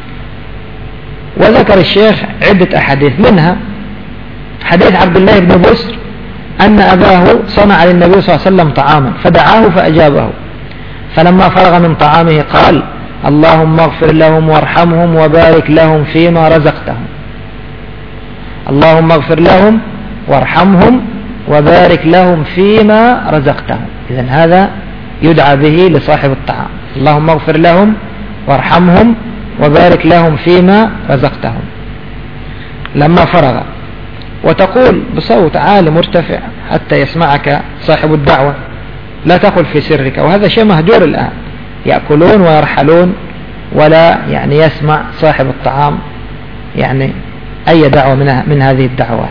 Speaker 1: وذكر الشيخ عدة أحاديث، منها حديث عبد الله بن بسر أن أباه صنع للنبي صلى الله عليه وسلم طعاما فدعاه فأجابه، فلما فرغ من طعامه قال: اللهم اغفر لهم وارحمهم وبارك لهم فيما رزقتهم، اللهم اغفر لهم وارحمهم وبارك لهم فيما رزقتهم. إذن هذا يدعى به لصاحب الطعام: اللهم اغفر لهم وارحمهم وبارك لهم فيما رزقتهم. لما فرغ، وتقول بصوت عالي مرتفع حتى يسمعك صاحب الدعوة، لا تقل في سرك، وهذا شيء مهجور الآن، يأكلون ويرحلون ولا يعني يسمع صاحب الطعام يعني أي دعوة من, من هذه الدعوات.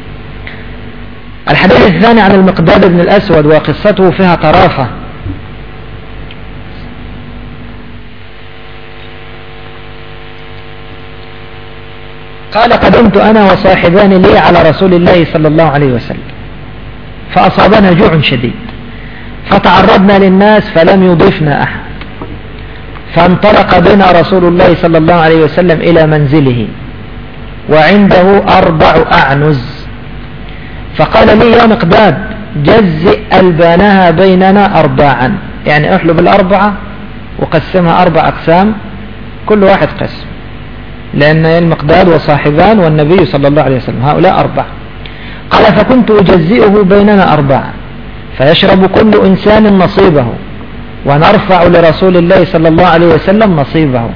Speaker 1: الحديث الثاني عن المقداد بن الأسود، وقصته فيها طرافة. قال: قدمت أنا وصاحبان لي على رسول الله صلى الله عليه وسلم فأصابنا جوع شديد، فتعرضنا للناس فلم يضيفنا أحد، فانطلق بنا رسول الله صلى الله عليه وسلم إلى منزله وعنده أربع أعنز، فقال لي: يا مقداد، جزئ ألبانها بيننا أرباعا، يعني احلب الأربعة وقسمها أربع أقسام، كل واحد قسم، لأن المقداد وصاحبان والنبي صلى الله عليه وسلم هؤلاء أربعة. قال: فكنت أجزئه بيننا أربعة، فيشرب كل إنسان نصيبه، ونرفع لرسول الله صلى الله عليه وسلم نصيبه.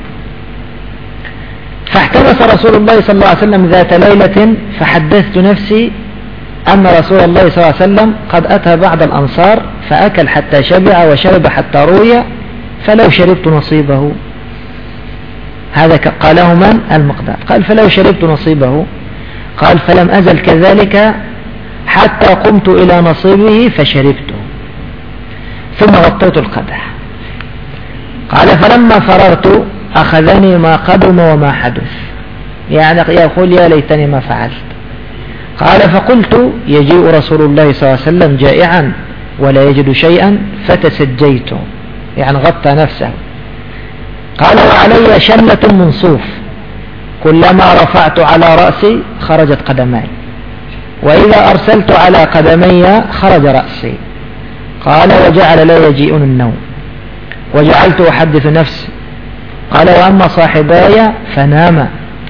Speaker 1: فاحتبس رسول الله صلى الله عليه وسلم ذات ليلة، فحدثت نفسي أن رسول الله صلى الله عليه وسلم قد أتى بعض الأنصار فأكل حتى شبع وشرب حتى روي، فلو شربت نصيبه. هذا قاله من؟ المقداد. قال: فلو شربت نصيبه. قال: فلم أزل كذلك حتى قمت إلى نصيبه فشربته، ثم غطيت القدح. قال: فلما فرغت أخذني ما قدم وما حدث، يعني يقول: يا ليتني ما فعلت. قال: فقلت: يجيء رسول الله صلى الله عليه وسلم جائعا ولا يجد شيئا، فتسجيت، يعني غطى نفسه. قال: وعلي شلة من صوف، كلما رفعت على رأسي خرجت قدماي، وإذا أرسلت على قدمي خرج رأسي. قال: وجعل لا يجيئني النوم، وجعلت أحدث نفسي. قال: وأما صاحباي فناما.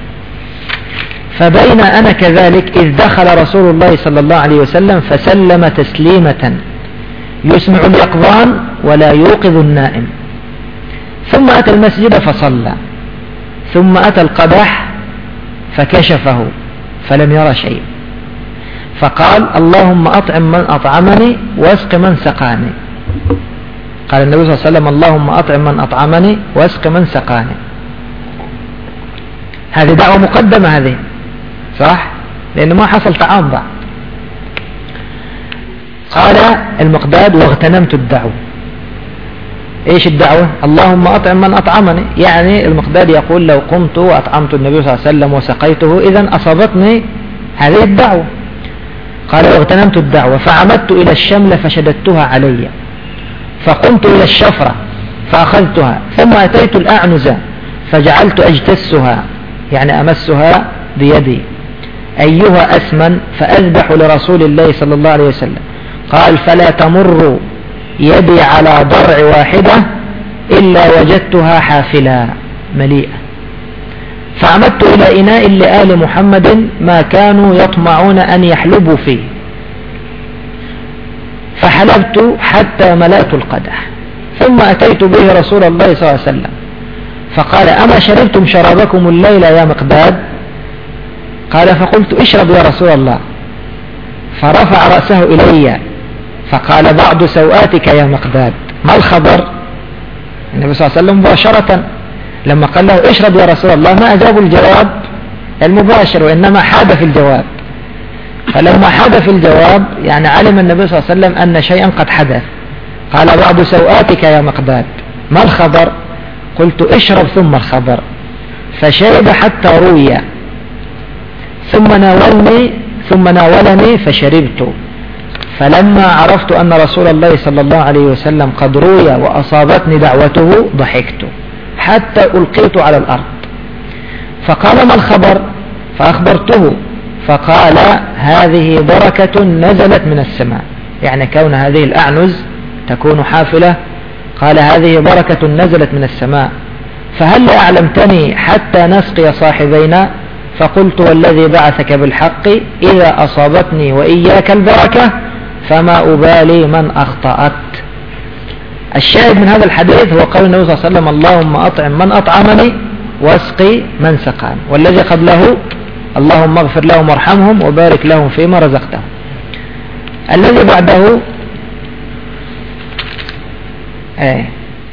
Speaker 1: فبين أنا كذلك إذ دخل رسول الله صلى الله عليه وسلم فسلم تسليمة يسمع اليقظان ولا يوقظ النائم، ثم أتى المسجد فصلى، ثم أتى القدح فكشفه فلم يرى شيء، فقال: اللهم أطعم من أطعمني واسق من سقاني. قال النبي صلى الله عليه وسلم: اللهم أطعم من أطعمني واسق من سقاني. هذه دعوة مقدمة هذه، صح؟ لأنه ما حصل طعام بعد. قال المقداد واغتنمت الدعوة. ايش الدعوة؟ اللهم اطعم من اطعمني، يعني المقداد يقول لو قمت واطعمت النبي صلى الله عليه وسلم وسقيته اذا اصابتني هذه الدعوة. قال واغتنمت الدعوة فعمدت الى الشملة فشددتها علي، فقمت الى الشفرة فاخذتها، ثم اتيت الاعنزة فجعلت اجتسها، يعني امسها بيدي، ايها اسمن فاذبح لرسول الله صلى الله عليه وسلم. قال فلا تمر يدي على ضرع واحدة إلا وجدتها حافلة مليئة، فعمدت إلى إناء لآل محمد ما كانوا يطمعون أن يحلبوا فيه، فحلبت حتى ملأت القدح، ثم أتيت به رسول الله صلى الله عليه وسلم فقال أما شربتم شرابكم الليلة يا مقداد؟ قال فقلت اشرب يا رسول الله، فرفع رأسه إلي فقال بعض سوآتك يا مقداد. ما الخبر؟ النبي صلى الله عليه وسلم مباشرة لما قال له اشرب يا رسول الله ما أجاب الجواب المباشر، وإنما حاد في الجواب. فلما حاد في الجواب يعني علم النبي صلى الله عليه وسلم أن شيئا قد حدث. قال بعض سوآتك يا مقداد، ما الخبر؟ قلت اشرب ثم الخبر. فشرب حتى روي، ثم ناولني ثم ناولني فشربت، فلما عرفت أن رسول الله صلى الله عليه وسلم قد روي وأصابتني دعوته ضحكت حتى ألقيت على الأرض. فقال ما الخبر؟ فأخبرته، فقال هذه بركة نزلت من السماء، يعني كون هذه الأعنز تكون حافلة، قال هذه بركة نزلت من السماء، فهل أعلمتني حتى نسقي صاحبينا؟ فقلت والذي بعثك بالحق إذا أصابتني وإياك البركة فما أبالي من أخطأت. الشاهد من هذا الحديث هو قول النبي صلى الله عليه وسلم اللهم أطعم من أطعمني واسقي من سقان، والذي قبله اللهم اغفر لهم وارحمهم وبارك لهم فيما رزقتهم. الذي بعده ايه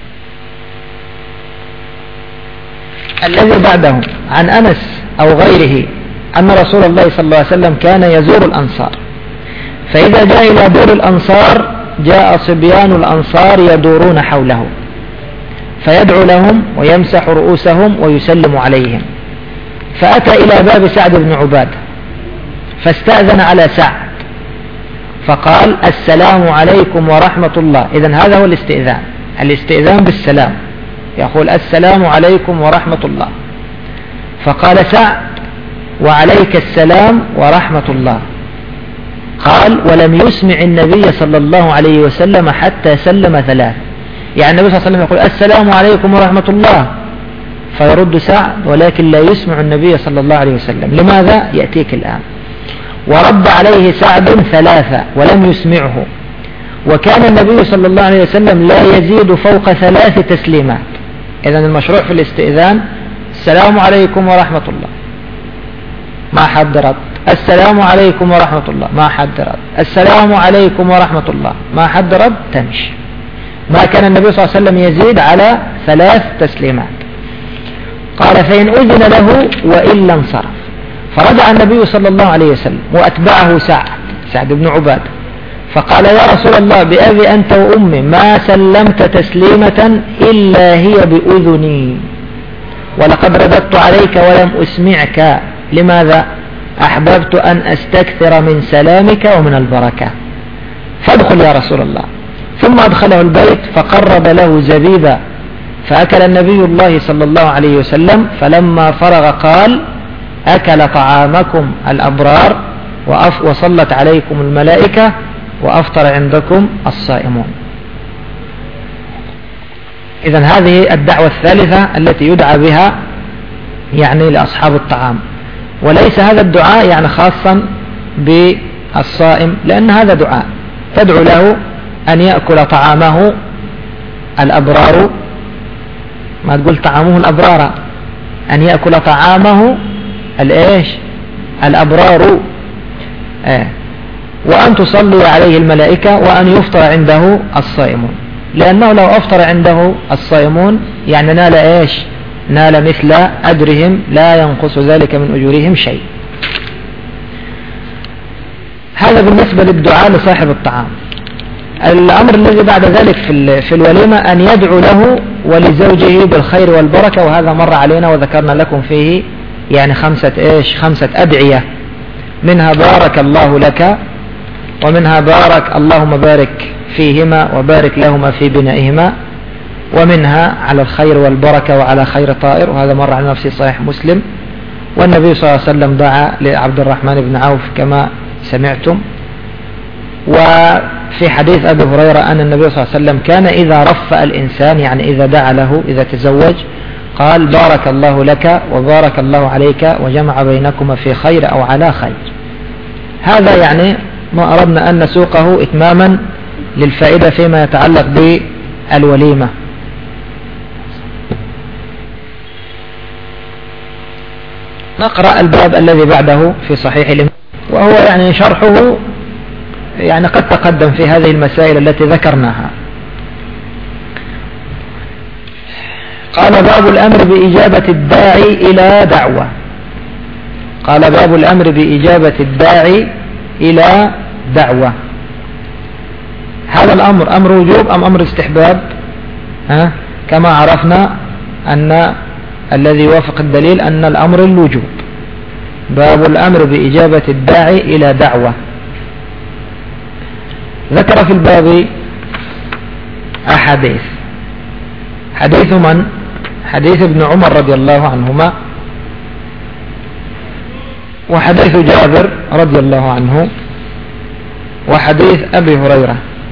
Speaker 1: الذي بعده عن أنس أو غيره أن رسول الله صلى الله عليه وسلم كان يزور الأنصار، فإذا جاء إلى دور الأنصار جاء صبيان الأنصار يدورون حوله فيدعو لهم ويمسح رؤوسهم ويسلم عليهم، فأتى إلى باب سعد بن عبادة فاستأذن على سعد فقال السلام عليكم ورحمة الله. إذن هذا هو الاستئذان، الاستئذان بالسلام، يقول السلام عليكم ورحمة الله. فقال سعد وعليك السلام ورحمة الله. قال ولم يسمع النبي صلى الله عليه وسلم حتى سلم ثلاث، يعني النبي صلى الله عليه وسلم يقول السلام عليكم ورحمة الله فيرد سعد، ولكن لا يسمع النبي صلى الله عليه وسلم. لماذا؟ يأتيك الآن. ورد عليه سعد ثلاثة ولم يسمعه، وكان النبي صلى الله عليه وسلم لا يزيد فوق ثلاث تسليمات. إذن المشروع في الاستئذان السلام عليكم ورحمة الله، ما حد رد. السلام عليكم ورحمة الله، ما حد رد. السلام عليكم ورحمة الله، ما حد رد، تمشي. ما كان النبي صلى الله عليه وسلم يزيد على ثلاث تسليمات. قال فإن أذن له وإلا انصرف. فرجع النبي صلى الله عليه وسلم وأتبعه سعد سعد بن عبادة فقال يا رسول الله بأبي أنت وأمي ما سلمت تسليمة إلا هي بأذني، ولقد رددت عليك ولم أسمعك. لماذا؟ أحببت أن أستكثر من سلامك ومن البركة، فادخل يا رسول الله. ثم أدخله البيت فقرب له زبيبا فأكل النبي الله صلى الله عليه وسلم، فلما فرغ قال أكل طعامكم الأبرار وصلت عليكم الملائكة وأفطر عندكم الصائمون. إذن هذه الدعوة الثالثة التي يدعى بها يعني لأصحاب الطعام، وليس هذا الدعاء يعني خاصا بالصائم، لأن هذا دعاء تدعو له أن يأكل طعامه الأبرار، ما تقول طعامه الأبرار، أن يأكل طعامه الإيش الأبرار، آه. وأن تصلي عليه الملائكة وأن يفطر عنده الصائمون، لأنه لو أفطر عنده الصائمون يعني نال إيش نال مثل أجرهم لا ينقص ذلك من أجورهم شيء. هذا بالنسبة للدعاء لصاحب الطعام. الأمر الذي بعد ذلك في في الوليمة أن يدعو له ولزوجه بالخير والبركة، وهذا مر علينا وذكرنا لكم فيه يعني خمسة إيش خمسة أدعية، منها بارك الله لك، ومنها بارك اللهم بارك فيهما وبارك لهما في بنائهما، ومنها على الخير والبركة وعلى خير طائر، وهذا مر علينا في صحيح مسلم. والنبي صلى الله عليه وسلم دعا لعبد الرحمن بن عوف كما سمعتم. وفي حديث أبي هريرة أن النبي صلى الله عليه وسلم كان إذا رفأ الإنسان يعني إذا دعا له إذا تزوج قال بارك الله لك وبارك الله عليك وجمع بينكما في خير أو على خير. هذا يعني ما أردنا أن نسوقه إتماما للفائدة فيما يتعلق بالوليمة. نقرأ الباب الذي بعده في صحيح الإمام، وهو يعني شرحه يعني قد تقدم في هذه المسائل التي ذكرناها. قال باب الأمر بإجابة الداعي إلى دعوة. قال باب الأمر بإجابة الداعي إلى دعوة. هذا الأمر أمر وجوب أم أمر استحباب؟ ها؟ كما عرفنا أن الذي يوافق الدليل أن الأمر الوجوب. باب الأمر بإجابة الداعي إلى دعوة. ذكر في الباب أحاديث. حديث من؟ حديث ابن عمر رضي الله عنهما، وحديث جابر رضي الله عنه، وحديث أبي هريرة،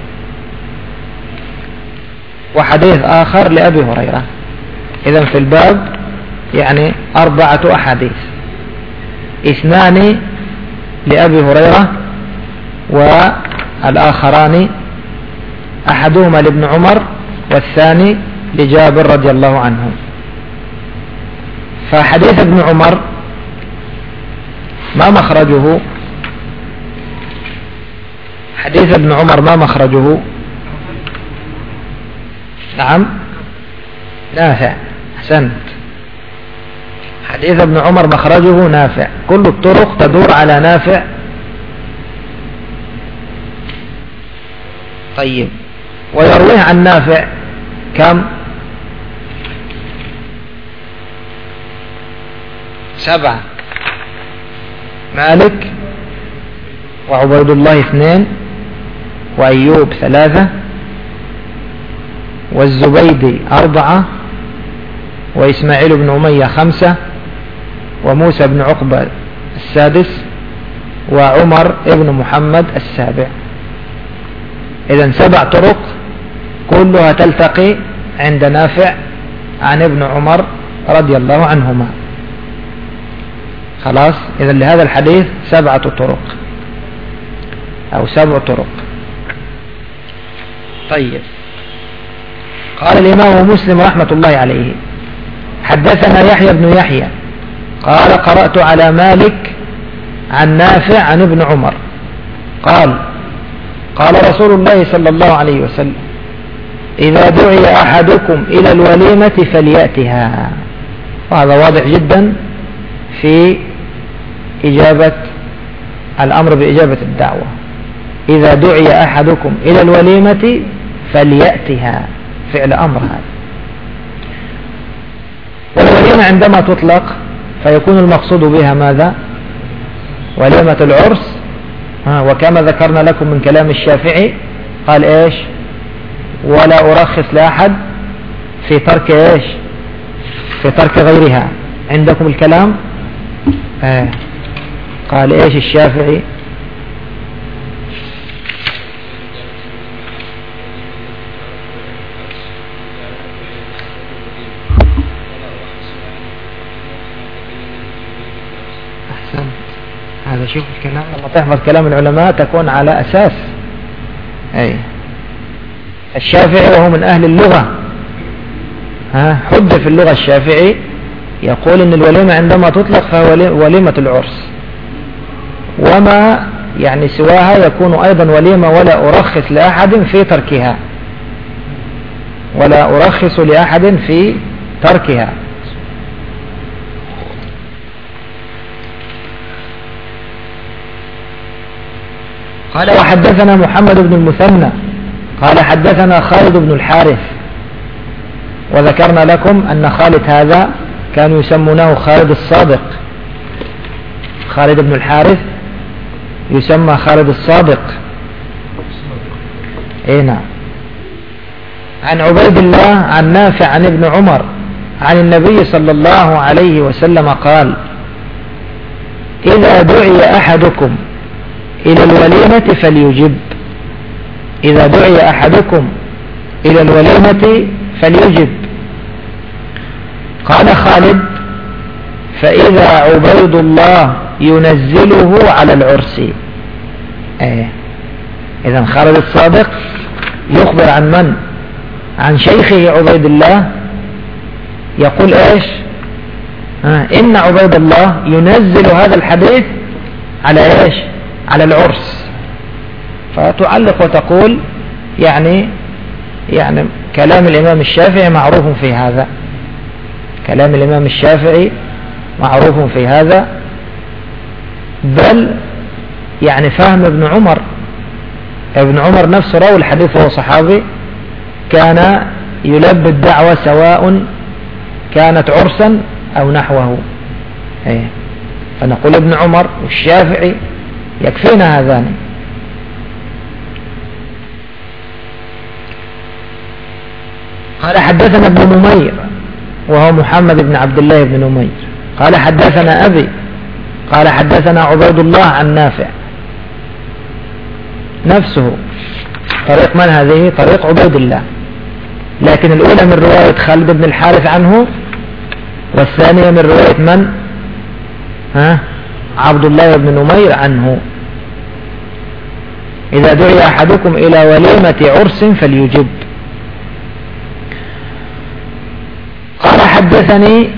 Speaker 1: وحديث آخر لأبي هريرة. إذن في الباب يعني أربعة أحاديث، اثنان لأبي هريرة والآخران أحدهما لابن عمر والثاني لجابر رضي الله عنه. فحديث ابن عمر ما مخرجه؟ حديث ابن عمر ما مخرجه؟ نعم نافع. أحسنت. حديث ابن عمر مخرجه نافع، كل الطرق تدور على نافع. طيب، ويرويه عن نافع كم؟ سبعة. مالك وعبيد الله اثنين، وأيوب ثلاثة، والزبيدي أربعة، وإسماعيل بن أمية خمسة، وموسى بن عقبة السادس، وعمر ابن محمد السابع. إذن سبع طرق كلها تلتقي عند نافع عن ابن عمر رضي الله عنهما. خلاص، إذن لهذا الحديث سبعة طرق أو سبع طرق. طيب، قال الإمام مسلم رحمة الله عليه حدثنا يحيى بن يحيى قال قرأت على مالك عن نافع عن ابن عمر قال قال رسول الله صلى الله عليه وسلم إذا دعي أحدكم إلى الوليمة فليأتها. وهذا واضح جدا في إجابة الأمر بإجابة الدعوة. إذا دعي أحدكم إلى الوليمة فليأتها، فعل أمر هذا. والوليمة عندما تطلق فيكون المقصود بها ماذا؟ وليمة العرس. ها، وكما ذكرنا لكم من كلام الشافعي قال إيش؟ ولا أرخص لأحد في ترك إيش؟ في ترك غيرها. عندكم الكلام؟ آه. قال إيش الشافعي؟ أحسنت. هذا شوف الكلام، لما تحفظ كلام العلماء تكون على أساس. أي الشافعي وهو من أهل اللغة، ها، حد في اللغة الشافعي يقول إن الوليمة عندما تطلق فهو وليمة العرس، وما يعني سواها يكون أيضا وليمة. ولا أرخص لأحد في تركها، ولا أرخص لأحد في تركها. قال وحدثنا محمد بن المثنى قال حدثنا خالد بن الحارث. وذكرنا لكم أن خالد هذا كانوا يسمونه خالد الصادق، خالد بن الحارث يسمى خالد الصادق. اي نعم. عن عبيد الله عن نافع عن ابن عمر عن النبي صلى الله عليه وسلم قال: إذا دعي أحدكم إلى الوليمة فليجب. إذا دعي أحدكم إلى الوليمة فليجب. قال خالد: فإذا عبيد الله ينزله على العرس. ايه إذن خالد الصادق يخبر عن من؟ عن شيخه عبيد الله، يقول ايش؟ آه إن عبيد الله ينزل هذا الحديث على ايش؟ على العرس. فتعلق وتقول يعني يعني كلام الإمام الشافعي معروف في هذا، كلام الإمام الشافعي معروف في هذا، بل يعني فهم ابن عمر. ابن عمر نفسه روى الحديث وهو صحابي، كان يلبي الدعوة سواء كانت عرسا أو نحوه. ايه فنقول ابن عمر والشافعي يكفينا هذان. قال حدثنا ابن نمير وهو محمد بن عبد الله بن نمير قال حدثنا أبي قال حدثنا عبيد الله عن نافع نفسه. طريق من هذه؟ طريق عبيد الله، لكن الأولى من رواية خالد بن الحارث عنه، والثانية من رواية من؟ ها؟ عبد الله بن نمير عنه. إذا دعي أحدكم إلى وليمة عرس فليجب. قال حدثني.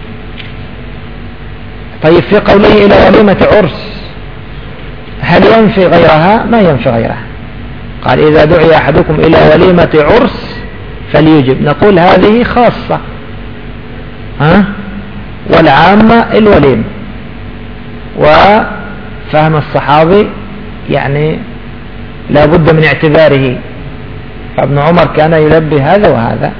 Speaker 1: طيب في قوله إلى وليمة عرس هل ينفي غيرها؟ ما ينفي غيرها. قال إذا دعي أحدكم إلى وليمة عرس فليجب، نقول هذه خاصة، ها؟ والعامة الوليمة. وفهم الصحابي يعني لا بد من اعتباره، فابن عمر كان يلبي هذا وهذا.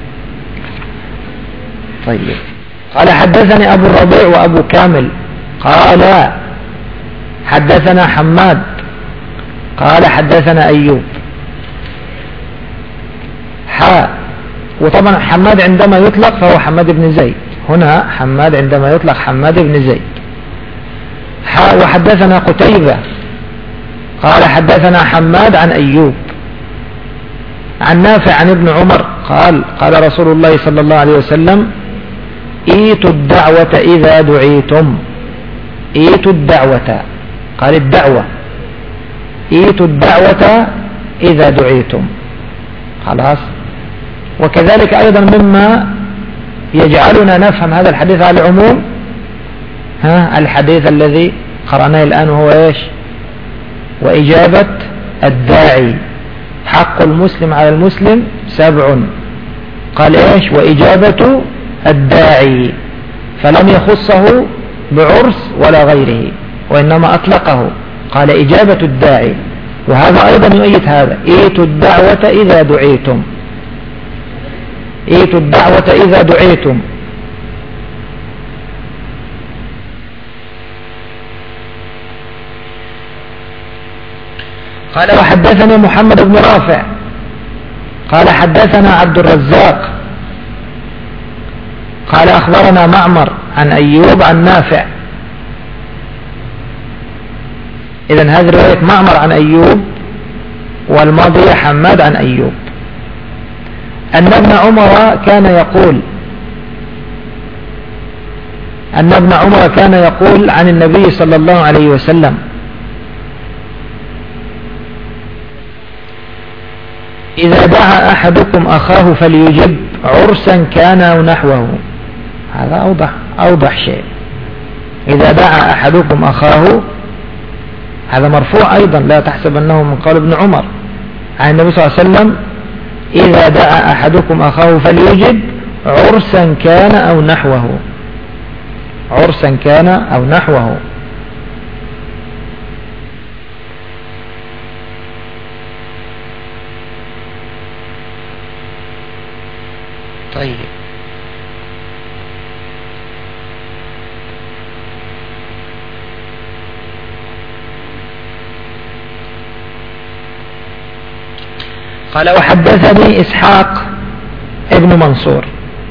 Speaker 1: طيب قال حدثني أبو الربيع وأبو كامل قال حدثنا حماد قال حدثنا أيوب حاء. وطبعا حماد عندما يطلق فهو حماد بن زيد، هنا حماد عندما يطلق حماد بن زيد. حاء وحدثنا قتيبة قال حدثنا حماد عن أيوب عن نافع عن ابن عمر قال قال رسول الله صلى الله عليه وسلم: ايتوا الدعوة إذا دعيتم. ايتوا الدعوة، قال الدعوة، ايتوا الدعوة إذا دعيتم. خلاص. وكذلك أيضا مما يجعلنا نفهم هذا الحديث على العموم، ها الحديث الذي قرأناه الآن هو ايش؟ وإجابة الداعي، حق المسلم على المسلم سبع. قال ايش؟ وإجابة الداعي، فلم يخصه بعرس ولا غيره، وإنما أطلقه قال إجابة الداعي. وهذا أيضا يؤيد هذا: ايتوا الدعوة إذا دعيتم. ايتوا الدعوة إذا دعيتم. قال وحدثني محمد بن رافع قال حدثنا عبد الرزاق قال أخبرنا معمر عن أيوب عن نافع. إذن هذه رواية معمر عن أيوب، والماضية حماد عن أيوب. أن ابن عمر كان يقول أن ابن عمر كان يقول عن النبي صلى الله عليه وسلم: إذا دعا أحدكم أخاه فليجب عرسا كان أو نحوه. هذا أوضح أوضح شيء. إذا دعا أحدكم أخاه، هذا مرفوع أيضا، لا تحسب أنه من قول ابن عمر عن النبي صلى الله عليه وسلم: إذا دعا أحدكم أخاه فليجب عرسا كان أو نحوه. عرسا كان أو نحوه. طيب قال وحدثني إسحاق ابن منصور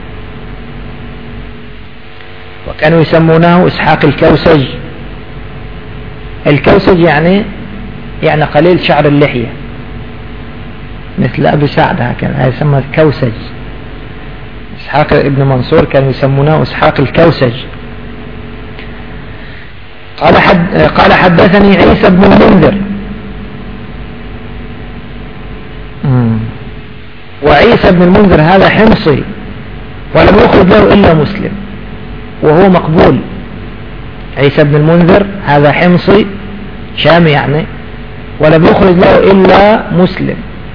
Speaker 1: وكانوا يسمونه إسحاق الكوسج. الكوسج يعني يعني قليل شعر اللحية مثل أبي سعد هكذا يسمى كوسج. إسحاق ابن منصور كانوا يسمونه إسحاق الكوسج. قال حد قال حدثني عيسى بن المنذر وعيسى بن المنذر هذا حمصي ولم يخرج له إلا مسلم وهو مقبول. عيسى بن المنذر هذا حمصي شامي يعني ولم يخرج له إلا مسلم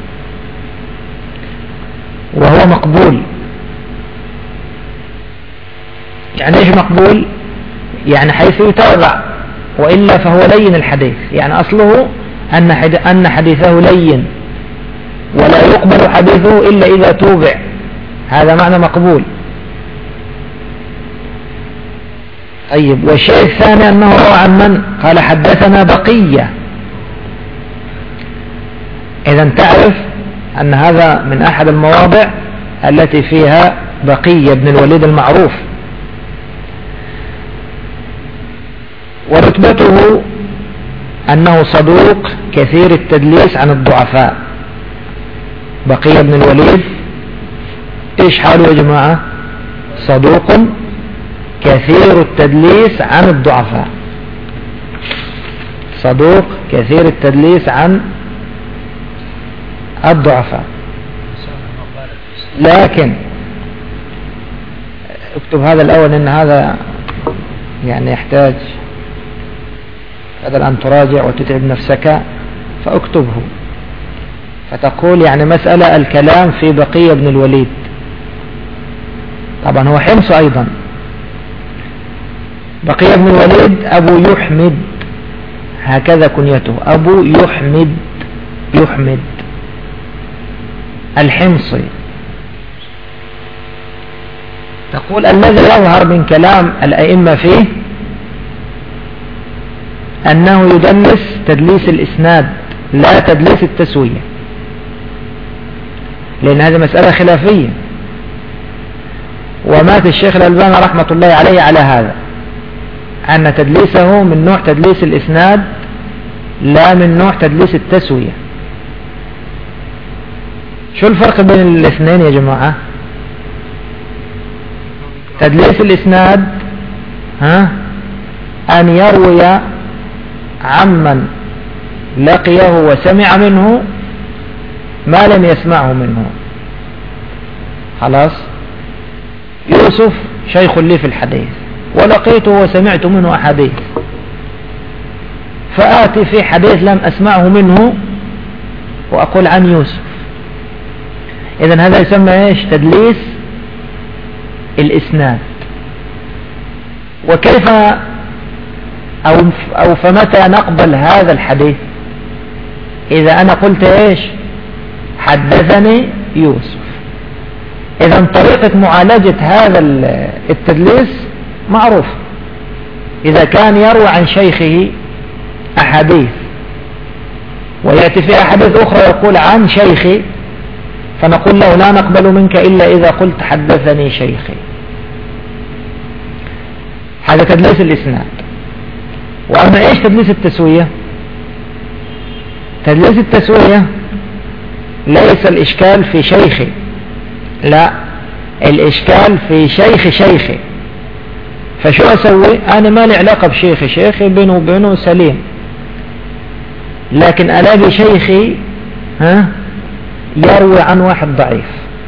Speaker 1: وهو مقبول. يعني ايش مقبول؟ يعني حيث يتابع وإلا فهو لين الحديث. يعني أصله أن أن حديثه لين ولا يقبل حديثه إلا إذا توبع. هذا معنى مقبول. طيب والشيء الثاني أنه روى عن من؟ قال حدثنا بقية. إذا تعرف أن هذا من أحد المواضع التي فيها بقية بن الوليد المعروف. ورتبته أنه صدوق كثير التدليس عن الضعفاء. بقية بن الوليد إيش حاله يا جماعة؟ صدوق كثير التدليس عن الضعفاء. صدوق كثير التدليس عن الضعفاء. لكن اكتب هذا الأول إن هذا يعني يحتاج بدل أن تراجع وتتعب نفسك فاكتبه. فتقول يعني مسألة الكلام في بقية بن الوليد. طبعا هو حمص أيضا. بقية بن الوليد أبو يحمد هكذا كنيته أبو يحمد يحمد الحمصي. تقول الذي يظهر من كلام الأئمة فيه أنه يدلس تدليس الإسناد لا تدليس التسوية، لأن هذه مسألة خلافية. ومات الشيخ الألباني رحمة الله عليه على هذا، أن تدليسه من نوع تدليس الإسناد لا من نوع تدليس التسوية. شو الفرق بين الاثنين يا جماعة؟ تدليس الإسناد ها أن يروي عمن لقيه وسمع منه ما لم يسمعه منه. خلاص، يوسف شيخ لي في الحديث ولقيته وسمعت منه أحاديث، فآتي في حديث لم أسمعه منه وأقول عن يوسف. إذن هذا يسمى إيش؟ تدليس الإسناد. وكيف أو, أو فمتى نقبل هذا الحديث؟ إذا أنا قلت إيش؟ حدثني يوسف. إذا طريقة معالجة هذا التدليس معروف. إذا كان يروي عن شيخه أحاديث ويأتي في أحاديث أخرى يقول عن شيخي، فنقول له لا نقبل منك إلا إذا قلت حدثني شيخي. هذا تدليس الإسناد. وأما إيش تدليس التسوية؟ تدليس التسوية ليس الإشكال في شيخي، لا، الإشكال في شيخ شيخي. فشو أسوي؟ أنا ما لي علاقة بشيخي، شيخي بينه وبينه سليم، لكن ألاقي شيخي ها يروي عن واحد ضعيف،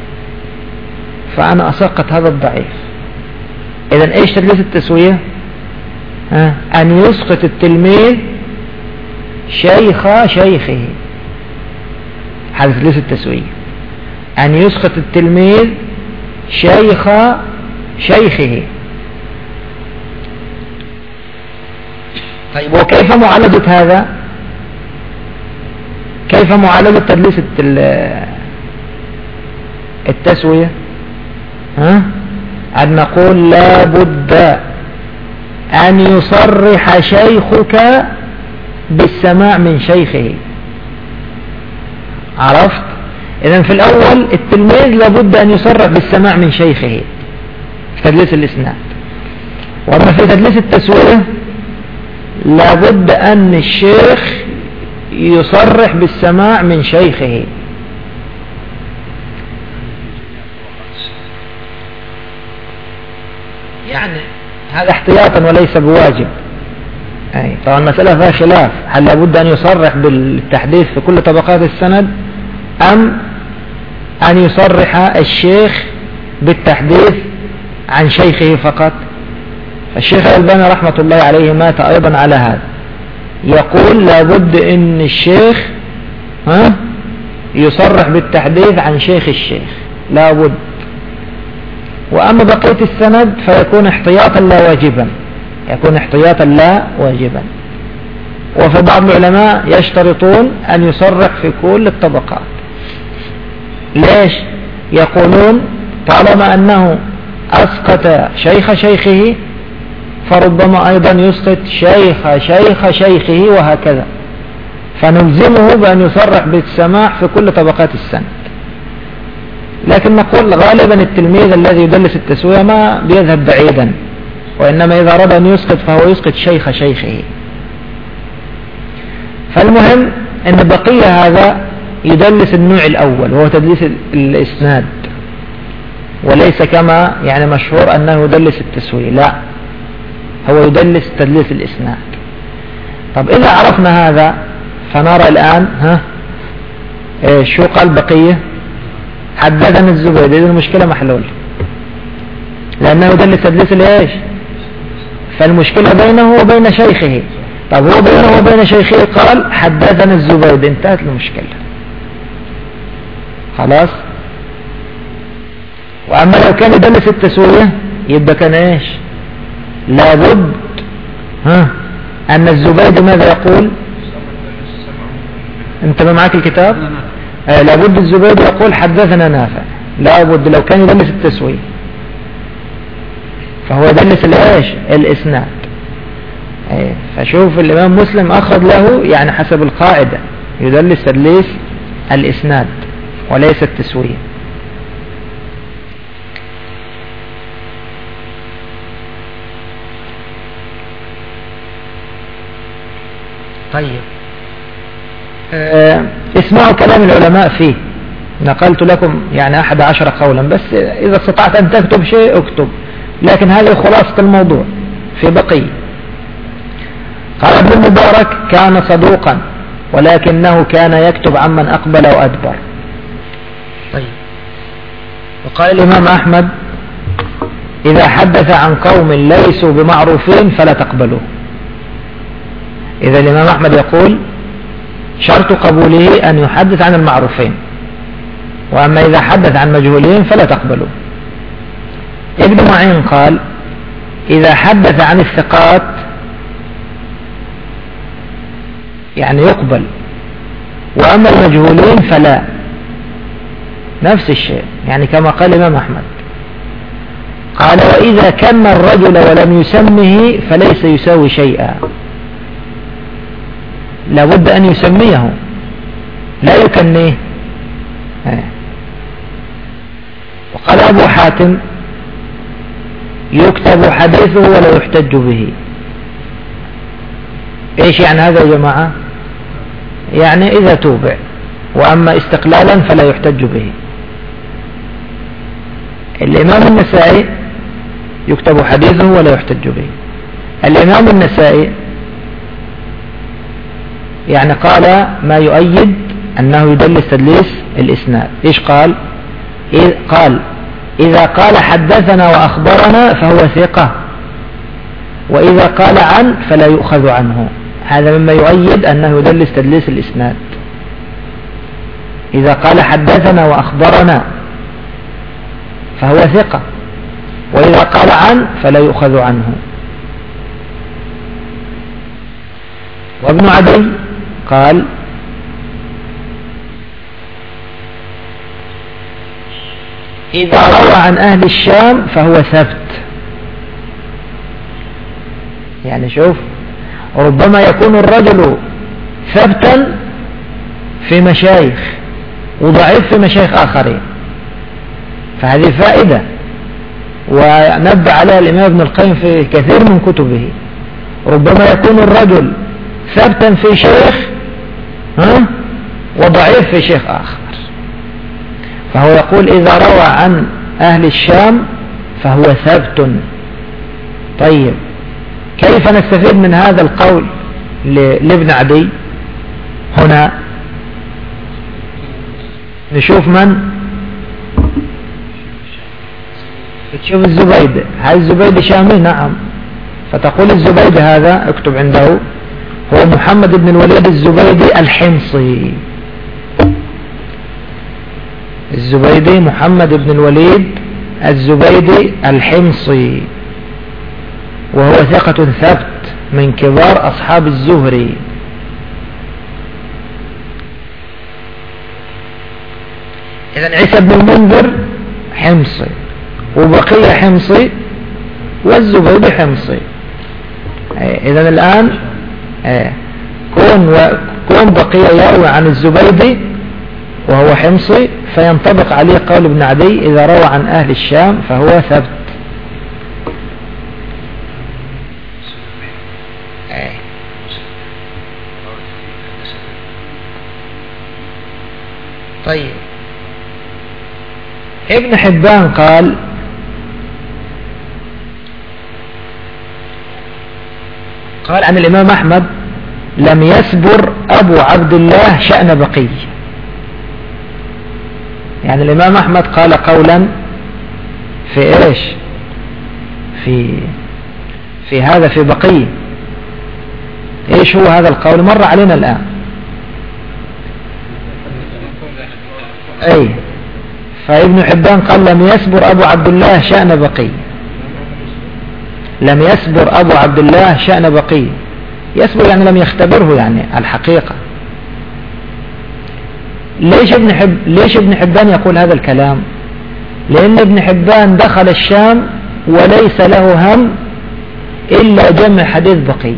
Speaker 1: فأنا أسقط هذا الضعيف. إذن إيش تدليس التسوية؟ ها أن يسقط التلميذ شيخ شيخه. هذا تدليس التسوية، أن يسقط التلميذ شيخ شيخه. طيب وكيف معالجة هذا؟ كيف معالجة تدليس التسوية؟ ها أن نقول لا بد أن يصرح شيخك بالسماع من شيخه. عرفت؟ إذن في الأول التلميذ لابد أن يصرح بالسماع من شيخه في تدليس الإسناد. وأما في تدليس التسوية لابد أن الشيخ يصرح بالسماع من شيخه. يعني هذا احتياطا وليس بواجب. أي طبعا المسألة فيها خلاف، هل لابد أن يصرح بالتحديث في كل طبقات السند أم أن يصرح الشيخ بالتحديث عن شيخه فقط؟ الشيخ الألباني رحمة الله عليه مات أيضا على هذا، يقول لابد أن الشيخ ها يصرح بالتحديث عن شيخ الشيخ لابد. وأما بقية السند فيكون احتياطا لا واجبا، يكون احتياطا لا واجبا. وفي بعض العلماء يشترطون أن يصرح في كل الطبقات. ليش؟ يقولون طالما أنه أسقط شيخ شيخه فربما أيضا يسقط شيخ شيخ شيخه وهكذا، فنلزمه بأن يصرح بالسماع في كل طبقات السند. لكن نقول غالبا التلميذ الذي يدلس التسوية ما بيذهب بعيدا، وإنما إذا أراد أن يسقط فهو يسقط شيخ شيخه. فالمهم أن بقية هذا يدلس النوع الأول وهو تدليس الإسناد، وليس كما يعني مشهور أنه يدلس التسوية، لا، هو يدلس تدليس الإسناد. طب إذا عرفنا هذا فنرى الآن ها إيه شو قال بقية؟ حدثنا الزبيدي، إذن المشكلة محلول لأنه يدلس تدليس الإيش؟ فالمشكلة بينه وبين شيخه. طب هو بينه وبين شيخه قال حدثنا الزبيدي، انتهت المشكلة خلاص. وأما لو كان يدلس التسوية يبقى كان إيش؟ لابد ها أن الزبيدي ماذا يقول؟ انت ما معك الكتاب؟ آه لابد الزبيدي يقول حدثنا نافع، لابد لو كان يدلس التسوية فهو يدلس الايش؟ الاسناد. آه فشوف الامام مسلم اخرج له يعني حسب القاعدة يدلس تدليس الاسناد وليس التسوية. طيب آه اسمعوا كلام العلماء فيه، نقلت لكم يعني أحد عشر قولا، بس إذا استطعت أن تكتب شيء اكتب، لكن هذه خلاصة الموضوع في بقي. قال ابن المبارك كان صدوقا ولكنه كان يكتب عمن أقبل وأدبر. طيب وقال الإمام أحمد إذا حدث عن قوم ليسوا بمعروفين فلا تقبلوه. إذا الإمام أحمد يقول شرط قبوله أن يحدث عن المعروفين، وأما إذا حدث عن مجهولين فلا تقبلوا. ابن معين قال إذا حدث عن الثقات يعني يقبل، وأما المجهولين فلا. نفس الشيء يعني كما قال الإمام أحمد. قال وإذا كان الرجل ولم يسمه فليس يساوي شيئا، لابد أن يسميه لا يكنيه. وقال أبو حاتم يكتب حديثه ولا يحتج به. إيش يعني هذا يا جماعة؟ يعني إذا توبع، وأما استقلالا فلا يحتج به. الإمام النسائي يكتب حديثه ولا يحتج به. الإمام النسائي يعني قال ما يؤيد أنه يدلس تدليس الإسناد. إيش قال؟ إذ قال إذا قال حدثنا وأخبرنا فهو ثقة، وإذا قال عن فلا يؤخذ عنه. هذا مما يؤيد أنه يدلس تدليس الإسناد. إذا قال حدثنا وأخبرنا فهو ثقة، وإذا قال عن فلا يؤخذ عنه. وابن عدي قال إذا روى عن أهل الشام فهو ثبت. يعني شوف، ربما يكون الرجل ثبتا في مشايخ وضعيف في مشايخ آخرين، فهذه فائدة ونبه عليها الإمام ابن القيم في كثير من كتبه. ربما يكون الرجل ثبتا في شيخ ها وضعيف في شيخ آخر، فهو يقول إذا روى عن أهل الشام فهو ثبت. طيب كيف نستفيد من هذا القول لابن عدي هنا؟ نشوف من تشوف الزبيدي. هاي الزبيدي شامي، نعم. فتقول الزبيدي هذا اكتب عنده هو محمد بن الوليد الزبيدي الحمصي. الزبيدي محمد بن الوليد الزبيدي الحمصي، وهو ثقة ثبت من كبار أصحاب الزهري. إذن عيسى بن المنذر حمصي، وبقية حمصي، والزبيدي حمصي. إذن الآن كون كون بقية يروي عن الزبيدي وهو حمصي فينطبق عليه قول ابن عدي إذا روى عن أهل الشام فهو ثبت. طيب ابن حبان قال قال عن الإمام أحمد لم يسبر أبو عبد الله شأن بقي. يعني الإمام أحمد قال قولا في إيش في في هذا في بقي. إيش هو هذا القول؟ مر علينا الآن. أي فابن حبان قال لم يسبر أبو عبد الله شأن بقي. لم يسبر أبو عبد الله شأن بقي. يسبر يعني لم يختبره، يعني الحقيقة. ليش ابن حب ليش ابن حبان يقول هذا الكلام؟ لأن ابن حبان دخل الشام وليس له هم إلا جمع حديث بقي،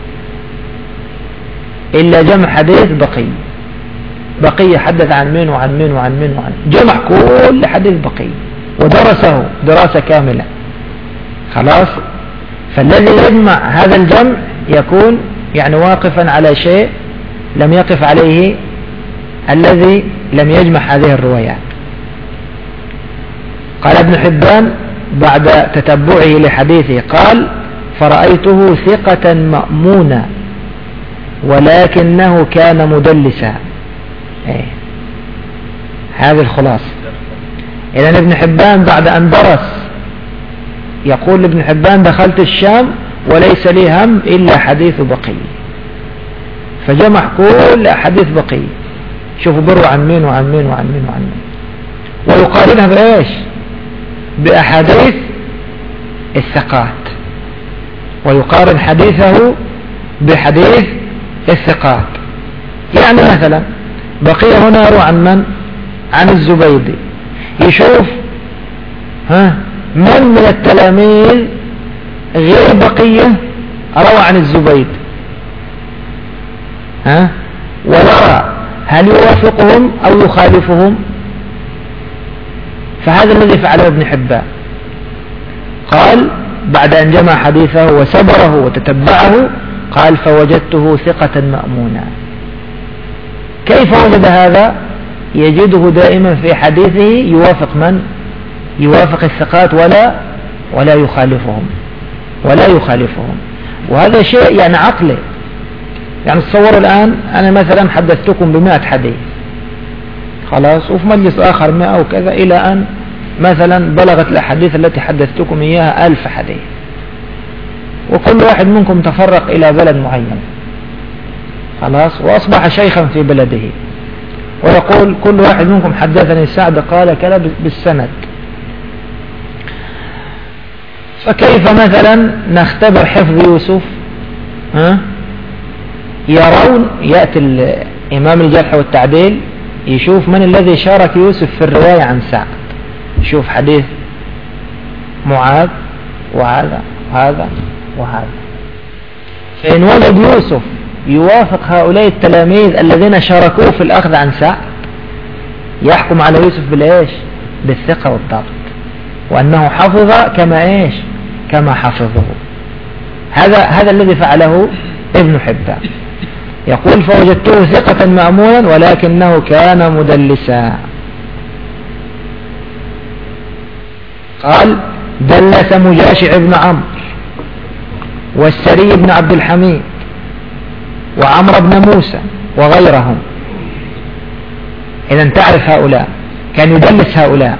Speaker 1: إلا جمع حديث بقي. بقي حدث عن مين وعن مين وعن مين وعن جمع كل حديث بقي ودرسه دراسة كاملة. خلاص، فالذي يجمع هذا الجمع يكون يعني واقفا على شيء لم يقف عليه الذي لم يجمع هذه الروايات. قال ابن حبان بعد تتبعه لحديثه قال فرأيته ثقة مأمونا ولكنه كان مدلسا. ايه هذه الخلاصة. إذن ابن حبان بعد أن درس يقول ابن حبان دخلت الشام وليس لي هم إلا حديث بقي، فجمع كل حديث بقي. شوفوا بروا عن مين وعن مين وعن مين وعن مين، ويقارنها بإيش؟ بأحاديث الثقات، ويقارن حديثه بحديث الثقات. يعني مثلا بقية هنا يروى عن من؟ عن الزبيدي. يشوف ها من من التلاميذ غير بقية روى عن الزبيدي، ها ويرى هل يوافقهم أو يخالفهم. فهذا الذي فعله ابن حبان. قال بعد أن جمع حديثه وسبره وتتبعه قال فوجدته ثقة مأمونا. كيف وجد هذا؟ يجده دائما في حديثه يوافق من؟ يوافق الثقات ولا ولا يخالفهم ولا يخالفهم. وهذا شيء يعني عقلي. يعني تصوروا الآن أنا مثلا حدثتكم بمئة حديث، خلاص، وفي مجلس آخر مئة وكذا، إلى أن مثلا بلغت الأحاديث التي حدثتكم إياها ألف حديث، وكل واحد منكم تفرق إلى بلد معين، خلاص، وأصبح شيخا في بلده، ويقول كل واحد منكم حدثني سعد قال كذا بالسند. فكيف مثلا نختبر حفظ يوسف؟ ها؟ يرون يأتي الإمام الجرح والتعديل يشوف من الذي شارك يوسف في الرواية عن سعد، شوف حديث معاذ وهذا وهذا وهذا، فإن وجد يوسف يوافق هؤلاء التلاميذ الذين شاركوه في الأخذ عن سعد يحكم على يوسف بالإيش؟ بالثقة والضبط، وأنه حفظ كما إيش؟ كما حفظه. هذا هذا الذي فعله ابن حبان. يقول فوجدته ثقة مأمونا ولكنه كان مدلسا. قال دلس مجاشع بن عمرو والسري بن عبد الحميد وعمر بن موسى وغيرهم. إذا تعرف هؤلاء، كان يدلس هؤلاء.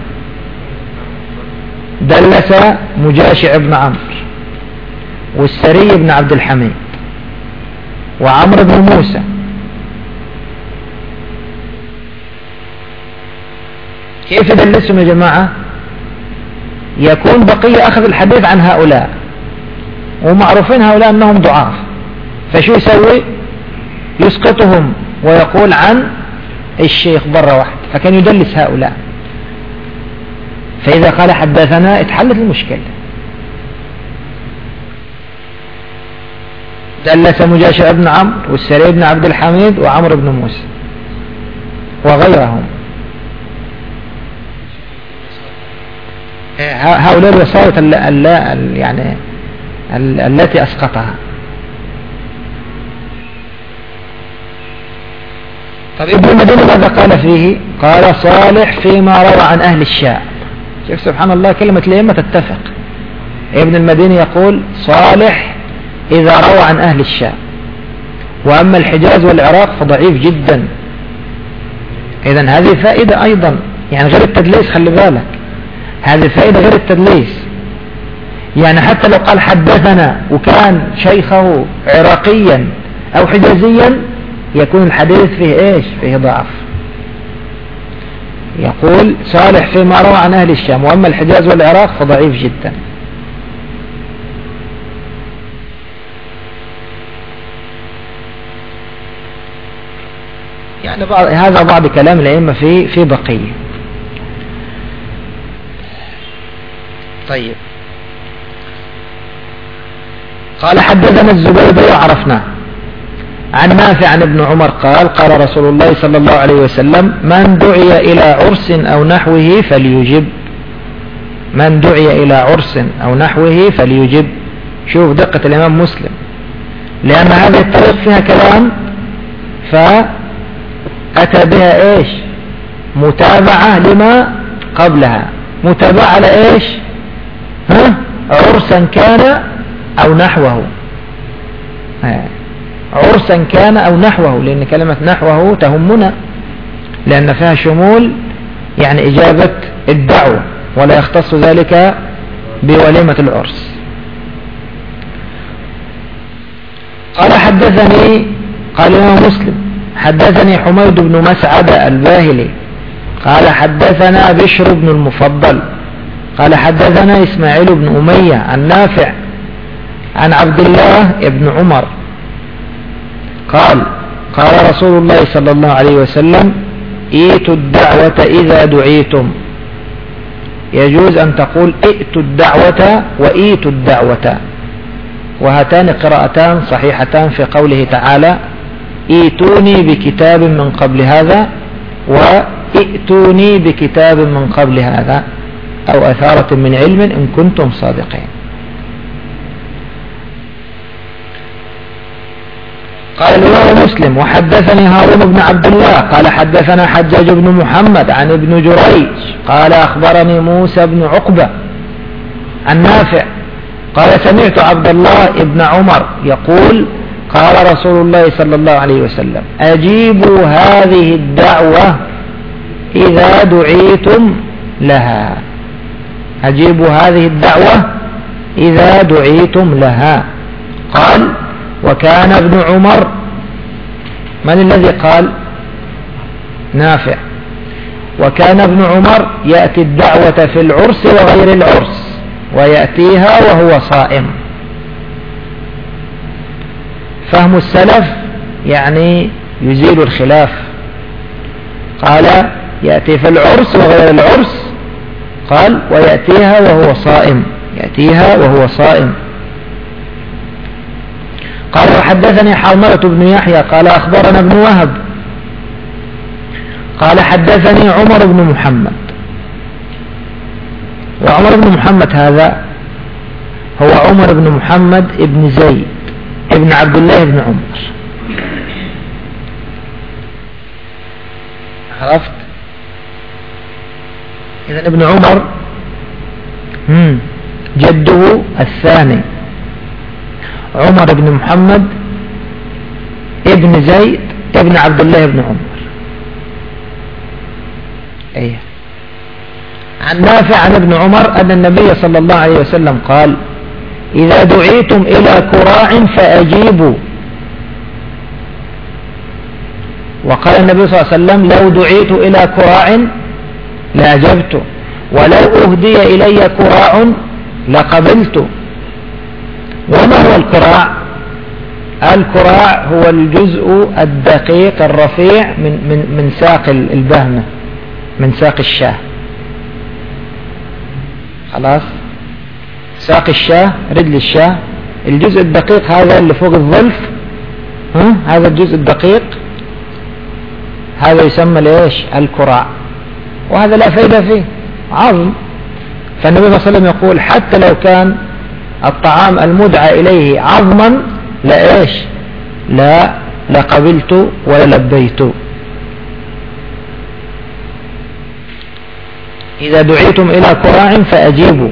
Speaker 1: دلس مجاشع بن عمرو والسري بن عبد الحميد وعمر بن موسى. كيف يدلسهم يا جماعة؟ يكون بقية أخذ الحديث عن هؤلاء ومعروفين هؤلاء أنهم ضعاف، فشو يسوي؟ يسقطهم ويقول عن الشيخ برة واحد، فكان يدلس هؤلاء. فإذا قال حدثنا اتحلت المشكلة. دلس مجاشع بن عمرو والسري بن عبد الحميد وعمر بن موسى وغيرهم. هؤلاء الوسائط يعني التي أسقطها. طب ابن المديني ماذا قال فيه؟ قال صالح فيما روى عن أهل الشام. شوف سبحان الله، كلمة الأئمة تتفق. ابن المديني يقول صالح إذا روى عن أهل الشام، وأما الحجاز والعراق فضعيف جدا. إذن هذه فائدة أيضا، يعني غير التدليس، خلي بالك هذه فائدة غير التدليس. يعني حتى لو قال حدثنا وكان شيخه عراقيا أو حجازيا يكون الحديث فيه إيش؟ فيه ضعف. يقول صالح فيما روى عن أهل الشام، وأما الحجاز والعراق فضعيف جدا. يعني بعض هذا بعض كلام الأئمة في في بقية. طيب قال حدثنا الزبير وعرفناه عن نافع عن ابن عمر قال قال رسول الله صلى الله عليه وسلم من دعي إلى عرس أو نحوه فليجب. من دعي إلى عرس أو نحوه فليجب. شوف دقة الإمام مسلم، لأن هذه الطريق فيها كلام فأتى بها إيش؟ متابعة لما قبلها. متابعة على إيش؟ ها؟ عرسا كان أو نحوه. ها. عرسا كان أو نحوه، لأن كلمة نحوه تهمنا لأن فيها شمول يعني إجابة الدعوة، ولا يختص ذلك بوليمة العرس. قال حدثني، قال إمام مسلم حدثني حميد بن مسعد الباهلي قال حدثنا بشر بن المفضل قال حدثنا إسماعيل بن أمية عن نافع عن عبد الله بن عمر قال قال رسول الله صلى الله عليه وسلم ائتوا الدعوة إذا دعيتم. يجوز أن تقول ائتوا الدعوة وائتوا الدعوة، وهاتان قراءتان صحيحتان في قوله تعالى ائتوني بكتاب من قبل هذا وائتوني بكتاب من قبل هذا أو أثارة من علم إن كنتم صادقين. قال الإمام مسلم وحدثني هارون بن عبد الله قال حدثنا حجاج بن محمد عن ابن جريج قال أخبرني موسى بن عقبة عن نافع قال سمعت عبد الله بن عمر يقول قال رسول الله صلى الله عليه وسلم أجيبوا هذه الدعوة إذا دعيتم لها. أجيبوا هذه الدعوة إذا دعيتم لها. قال وكان ابن عمر، من الذي قال؟ نافع. وكان ابن عمر يأتي الدعوة في العرس وغير العرس ويأتيها وهو صائم. فهم السلف يعني يزيل الخلاف. قال يأتي في العرس وغير العرس، قال ويأتيها وهو صائم، يأتيها وهو صائم. قال وحدثني حرملة بن يحيى قال أخبرنا ابن وهب قال حدثني عمر بن محمد. وعمر بن محمد هذا هو عمر بن محمد ابن زيد ابن عبد الله بن عمر. عرفت؟ إذن ابن عمر جده الثاني عمر بن محمد ابن زيد ابن عبد الله بن عمر. أيه. عن نافع عن ابن عمر أن النبي صلى الله عليه وسلم قال إذا دعيتم إلى كراع فأجيبوا. وقال النبي صلى الله عليه وسلم لو دعيت إلى كراع لأجبت ولو أهدي إلي كراع لقبلت. وما هو الكراع؟ الكراع هو الجزء الدقيق الرفيع من, من, من ساق البهمة، من ساق الشاه. خلاص، ساق الشاه، رجل الشاه، الجزء الدقيق هذا اللي فوق الظلف، ها؟ هذا الجزء الدقيق هذا يسمى ليش؟ الكراع. وهذا لا فايدة فيه، عظم. فالنبي صلى الله عليه وسلم يقول حتى لو كان الطعام المدعى إليه عظما لا إيش؟ لا لقبلت ولا لبيت. إذا دعيتم إلى كراع فأجيبوا.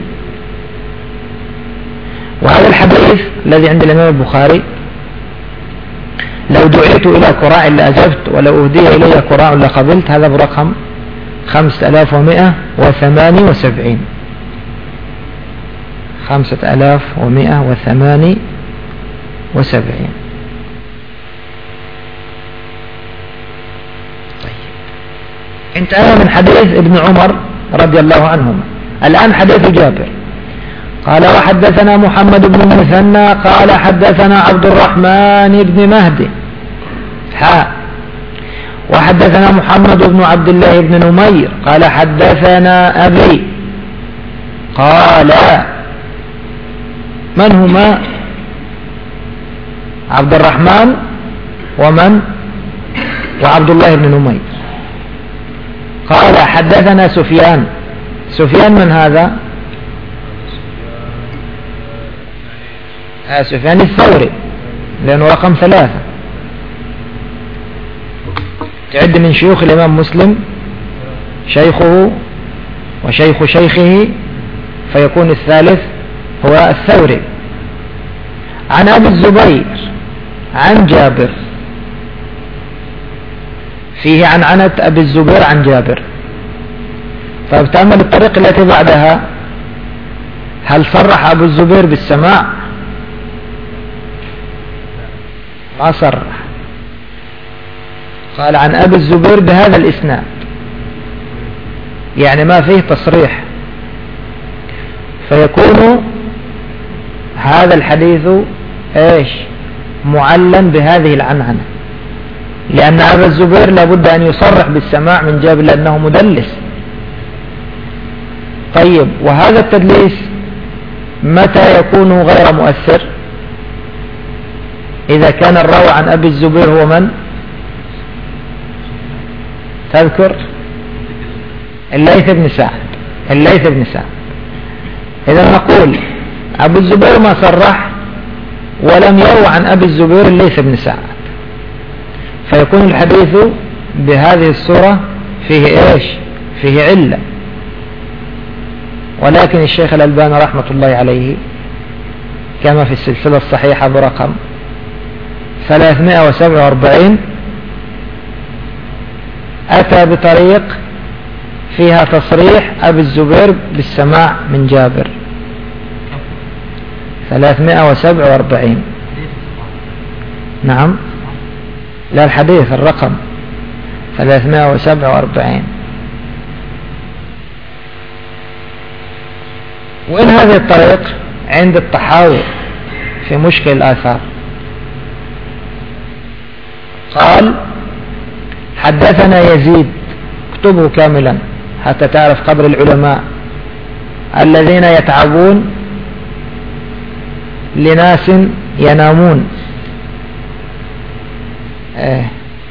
Speaker 1: وهذا الحديث الذي عند الإمام البخاري لو دعيت إلى كراع لأجبت ولو أهدي إلي كراع لقبلت، هذا برقم خمسة آلاف ومئة وثمانية وسبعين. خمسة آلاف ومئة وثمانية وسبعين. طيب، انتهى من حديث ابن عمر رضي الله عنهما. الآن حديث جابر. قال وحدثنا محمد بن المثنى قال حدثنا عبد الرحمن بن مهدي حاء وحدثنا محمد بن عبد الله بن نمير قال حدثنا أبي قال من هما؟ عبد الرحمن ومن؟ وعبد الله بن نمير. قال حدثنا سفيان. سفيان من هذا؟ آه سفيان الثوري، لأنه رقم ثلاثة. تعد من شيوخ الإمام مسلم شيخه وشيخ شيخه فيكون الثالث هو الثوري. عن أبي الزبير عن جابر، فيه عن عنة أبي الزبير عن جابر. طيب تأمل الطريق التي بعدها، هل صرح أبو الزبير بالسماع؟ ما صرح. قال عن أبي الزبير بهذا الإسناد، يعني ما فيه تصريح، فيكون هذا الحديث ايش؟ معلم بهذه العنعنة، لأن أبا الزبير لابد أن يصرح بالسماع من جابر لأنه مدلس. طيب، وهذا التدليس متى يكون غير مؤثر؟ إذا كان الراوي عن أبي الزبير هو من؟ تذكر؟ الليث بن سعد. الليث بن سعد. إذا نقول أبو الزبير ما صرح ولم يروى عن أبي الزبير الليث بن سعد، فيكون الحديث بهذه الصورة فيه إيش؟ فيه علة. ولكن الشيخ الألباني رحمة الله عليه كما في السلسلة الصحيحة برقم ثلاثمائة وسبعة وأربعين أتى بطريق فيها تصريح أبي الزبير بالسماع من جابر. ثلاثمائة وسبعة وأربعين. نعم، لا الحديث الرقم ثلاثمائة وسبعة وأربعين. وين هذه الطريق؟ عند الطحاوي في مشكل الآثار. قال حدثنا يزيد، اكتبه كاملا حتى تعرف قدر العلماء. الذين يتعبون لناس ينامون. اه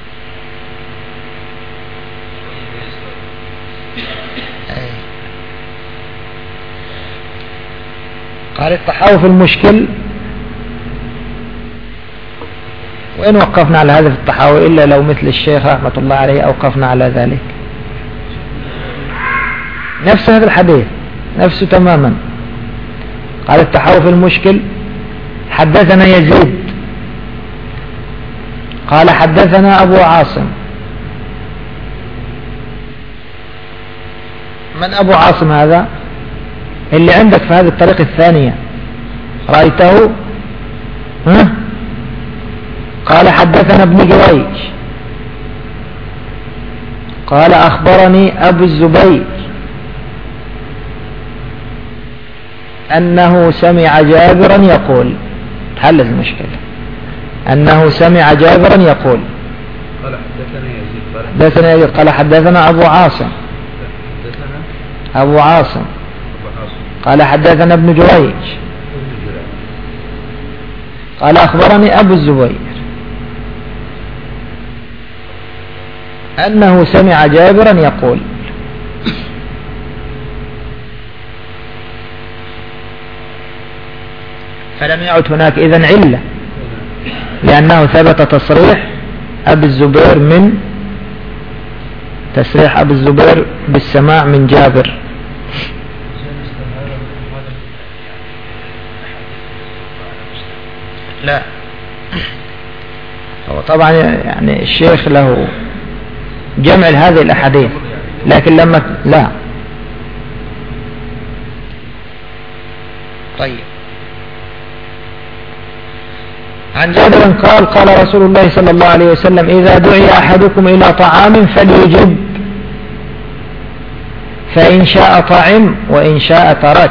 Speaker 1: قال الطحاوي في المشكل. وإن وقفنا على هذا في الطحاوي إلا لو مثل الشيخ رحمة الله عليه أوقفنا على ذلك. نفس هذا الحديث نفسه تماما. قال الطحاوي في المشكل حدثنا يزيد قال حدثنا أبو عاصم. من أبو عاصم هذا؟ اللي عندك في هذه الطريقة الثانية رأيته؟ ها؟ قال حدثنا ابن جريج قال أخبرني أبو الزبير أنه سمع جابرا يقول. حل المشكلة. أنه سمع جابرا يقول.
Speaker 3: قال حدثنا يزيد
Speaker 1: حدثنا يزيد قال حدثنا أبو عاصم
Speaker 3: حدثنا
Speaker 1: أبو عاصم قال حدثنا ابن جريج قال أخبرني أبو الزبير أنه سمع جابرا يقول. فلم يعد هناك إذن علة، لأنه ثبت تصريح أبي الزبير من تصريح أبي الزبير بالسماع من جابر. لا هو طبعا يعني الشيخ له جمع هذه الأحاديث، لكن لما لا. طيب عن جابر قال قال رسول الله صلى الله عليه وسلم إذا دعي أحدكم إلى طعام فليجب، فإن شاء طعم وإن شاء ترك.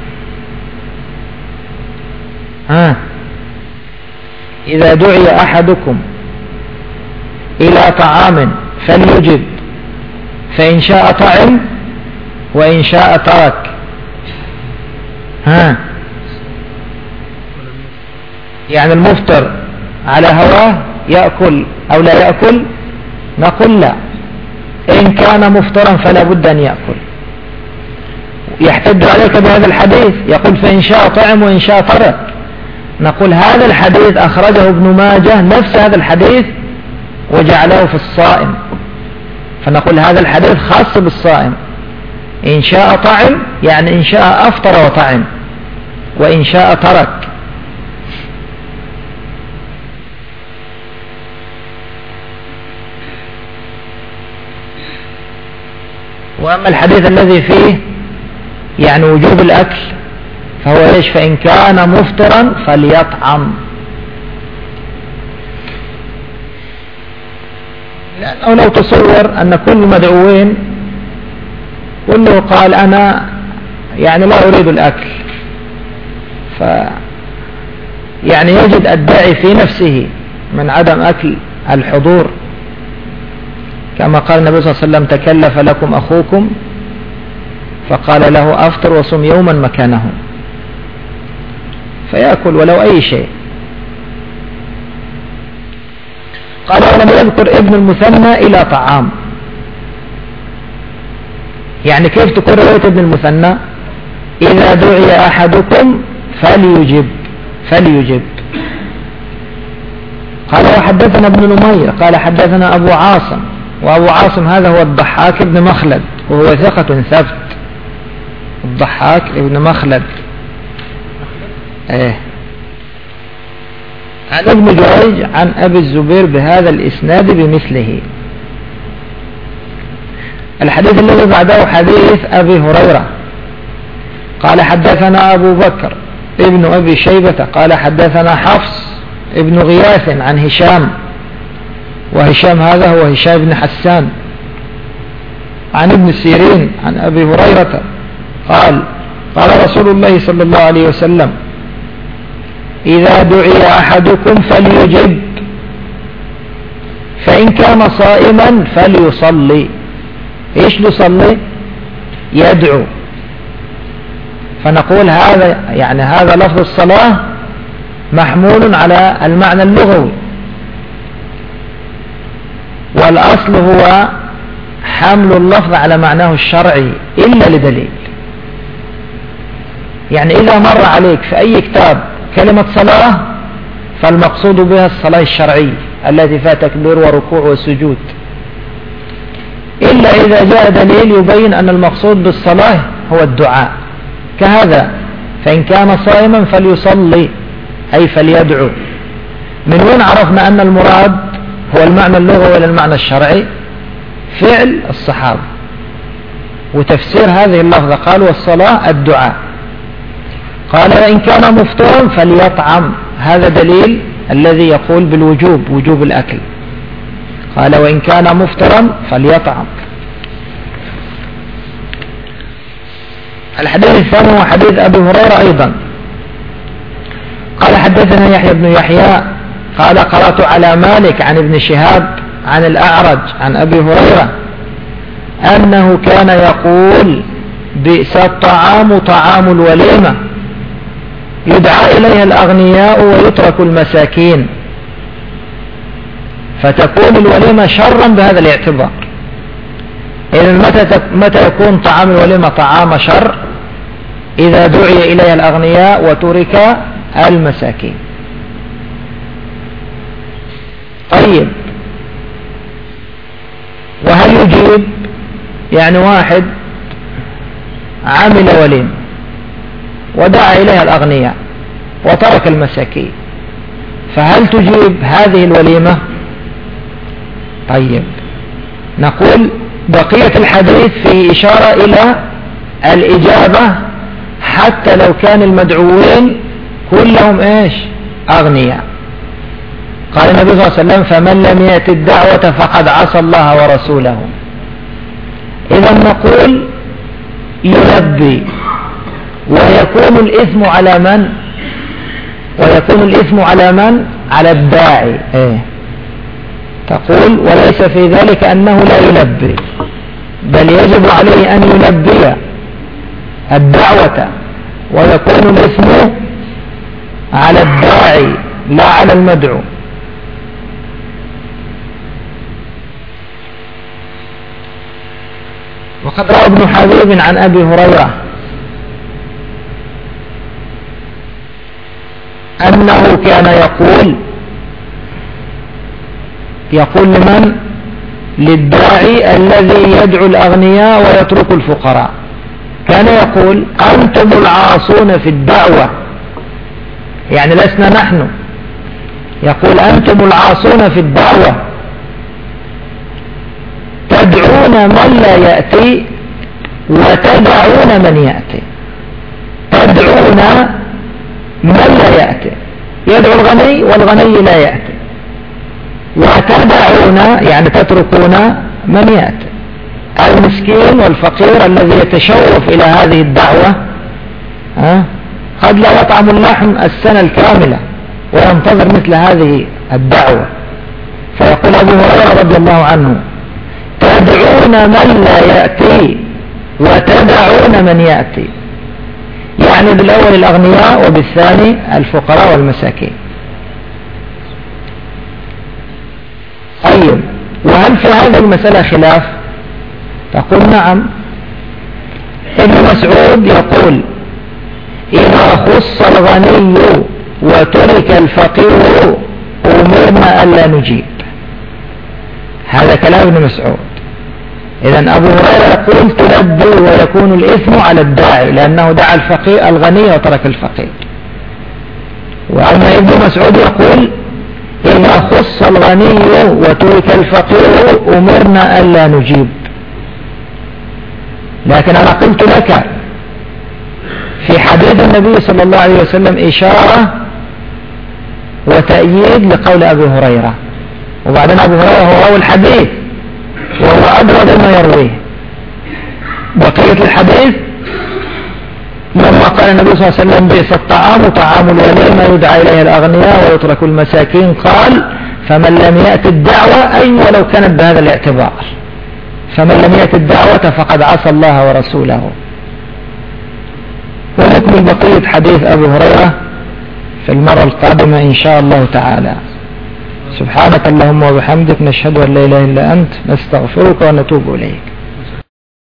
Speaker 1: ها إذا دعي أحدكم إلى طعام فليجب، فإن شاء طعم وإن شاء ترك. ها يعني المفطر على هواه يأكل أو لا يأكل؟ نقول لا، إن كان مفطرا فلا بد أن يأكل. يحتج عليك بهذا الحديث، يقول فإن شاء طعم وإن شاء ترك. نقول هذا الحديث أخرجه ابن ماجه نفس هذا الحديث وجعله في الصائم، فنقول هذا الحديث خاص بالصائم. إن شاء طعم يعني إن شاء أفطر وطعم، وإن شاء ترك. وأما الحديث الذي فيه يعني وجوب الأكل فهو إيش؟ فإن كان مفطرا فليطعم، لأنه لو تصور أن كل مدعوين كله قال أنا يعني لا أريد الأكل، ف يعني يجد الداعي في نفسه من عدم أكل الحضور، كما قال النبي صلى الله عليه وسلم تكلف لكم أخوكم فقال له أفطر وصم يوما مكانه، فيأكل ولو أي شيء. قال ولم يذكر ابن المثنى إلى طعام. يعني كيف تكون رواية ابن المثنى؟ إذا دعي أحدكم فليجب فليجب. قال وحدثنا ابن نمير قال حدثنا أبو عاصم، وأبو عاصم هذا هو الضحاك ابن مخلد وهو ثقة ثبت. الضحاك ابن مخلد ايه عن ابن جريج عن أبي الزبير بهذا الإسناد بمثله. الحديث الذي بعده حديث أبي هريرة قال حدثنا أبو بكر ابن أبي شيبة قال حدثنا حفص ابن غياث عن هشام، وهشام هذا هو هشام بن حسان، عن ابن سيرين عن أبي هريرة قال قال رسول الله صلى الله عليه وسلم إذا دعي أحدكم فليجب، فإن كان صائما فليصلي. إيش يصلي؟ يدعو. فنقول هذا يعني هذا لفظ الصلاة محمول على المعنى اللغوي، والأصل هو حمل اللفظ على معناه الشرعي إلا لدليل. يعني إذا مر عليك في أي كتاب كلمة صلاة فالمقصود بها الصلاة الشرعية التي فيها تكبير وركوع وسجود، إلا إذا جاء دليل يبين أن المقصود بالصلاة هو الدعاء، كهذا فإن كان صائما فليصلي أي فليدعو. من وين عرفنا أن المراد هو المعنى اللغوي ولا المعنى الشرعي؟ فعل الصحابة وتفسير هذه اللفظة، قال والصلاة الدعاء. قال وإن كان مفطرا فليطعم، هذا دليل الذي يقول بالوجوب، وجوب الأكل. قال وإن كان مفطرا فليطعم. الحديث الثاني هو حديث أبي هريرة أيضا قال حدثنا يحيى بن يحيى قال قرأت على مالك عن ابن شهاب عن الأعرج عن أبي هريرة أنه كان يقول بئس الطعام طعام الوليمة يدعى إليها الأغنياء ويترك المساكين، فتكون الوليمة شرا بهذا الاعتبار. إذن متى, متى يكون طعام الوليمة طعام شر؟ إذا دعي إليها الأغنياء وترك المساكين. طيب وهل يجيب؟ يعني واحد عمل وليمة ودعا إليها الأغنياء وترك المساكين، فهل تجيب هذه الوليمة؟ طيب نقول بقية الحديث فيه إشارة إلى الإجابة حتى لو كان المدعوين كلهم إيش؟ أغنياء. قال النبي صلى الله عليه وسلم فمن لم يأت الدعوة فقد عصى الله ورسوله. إذا نقول يلبي، ويكون الإثم على من؟ ويكون الإثم على من؟ على الداعي. إيه؟ تقول وليس في ذلك أنه لا يلبي، بل يجب عليه أن يلبي الدعوة، ويكون الإثم على الداعي لا على المدعو. وقد روى ابن حبيب عن أبي هريرة أنه كان يقول يقول لمن؟ للداعي الذي يدعو الأغنياء ويترك الفقراء، كان يقول أنتم العاصون في الدعوة، يعني لسنا نحن، يقول أنتم العاصون في الدعوة تدعون من لا يأتي وتدعون من يأتي. تدعون من لا يأتي، يدعو الغني والغني لا يأتي، وتدعون يعني تتركون من يأتي، المسكين والفقير الذي يتشوف إلى هذه الدعوة ها قد لا يطعم اللحم السنة الكاملة وينتظر مثل هذه الدعوة. فيقول أبو هريرة رضي الله عنه تدعون من لا يأتي وتدعون من يأتي، يعني بالأول الأغنياء وبالثاني الفقراء والمساكين. طيب وهل في هذه المسألة خلاف؟ تقول نعم. ابن مسعود يقول إذا خص الغني وترك الفقير أمرنا ألا نجيب، هذا كلام ابن مسعود. إذن أبو هريرة يقول تلبي ويكون الإثم على الداعي لأنه دعا الفقير الغني وترك الفقير. وأما ابن مسعود يقول إذا خص الغني وترك الفقير أمرنا ألا نجيب. لكن أنا قلت لك في حديث النبي صلى الله عليه وسلم إشارة وتأييد لقول أبي هريرة، وبعدين أبو هريرة هو راوي الحديث وهو أدرى بما يرويه. بقية الحديث لما قال النبي صلى الله عليه وسلم بئس الطعام طعام الوليمة يدعى إليها الأغنياء ويترك المساكين، قال فمن لم يأت الدعوة، أي ولو كانت بهذا الاعتبار، فمن لم يأت الدعوة فقد عصى الله ورسوله. والنبي ونكمل بقية حديث أبي هريرة في المرة القادمة إن شاء الله تعالى. سبحانك اللهم وبحمدك، نشهد أن لا إله إلا أنت، نستغفرك ونتوب إليك.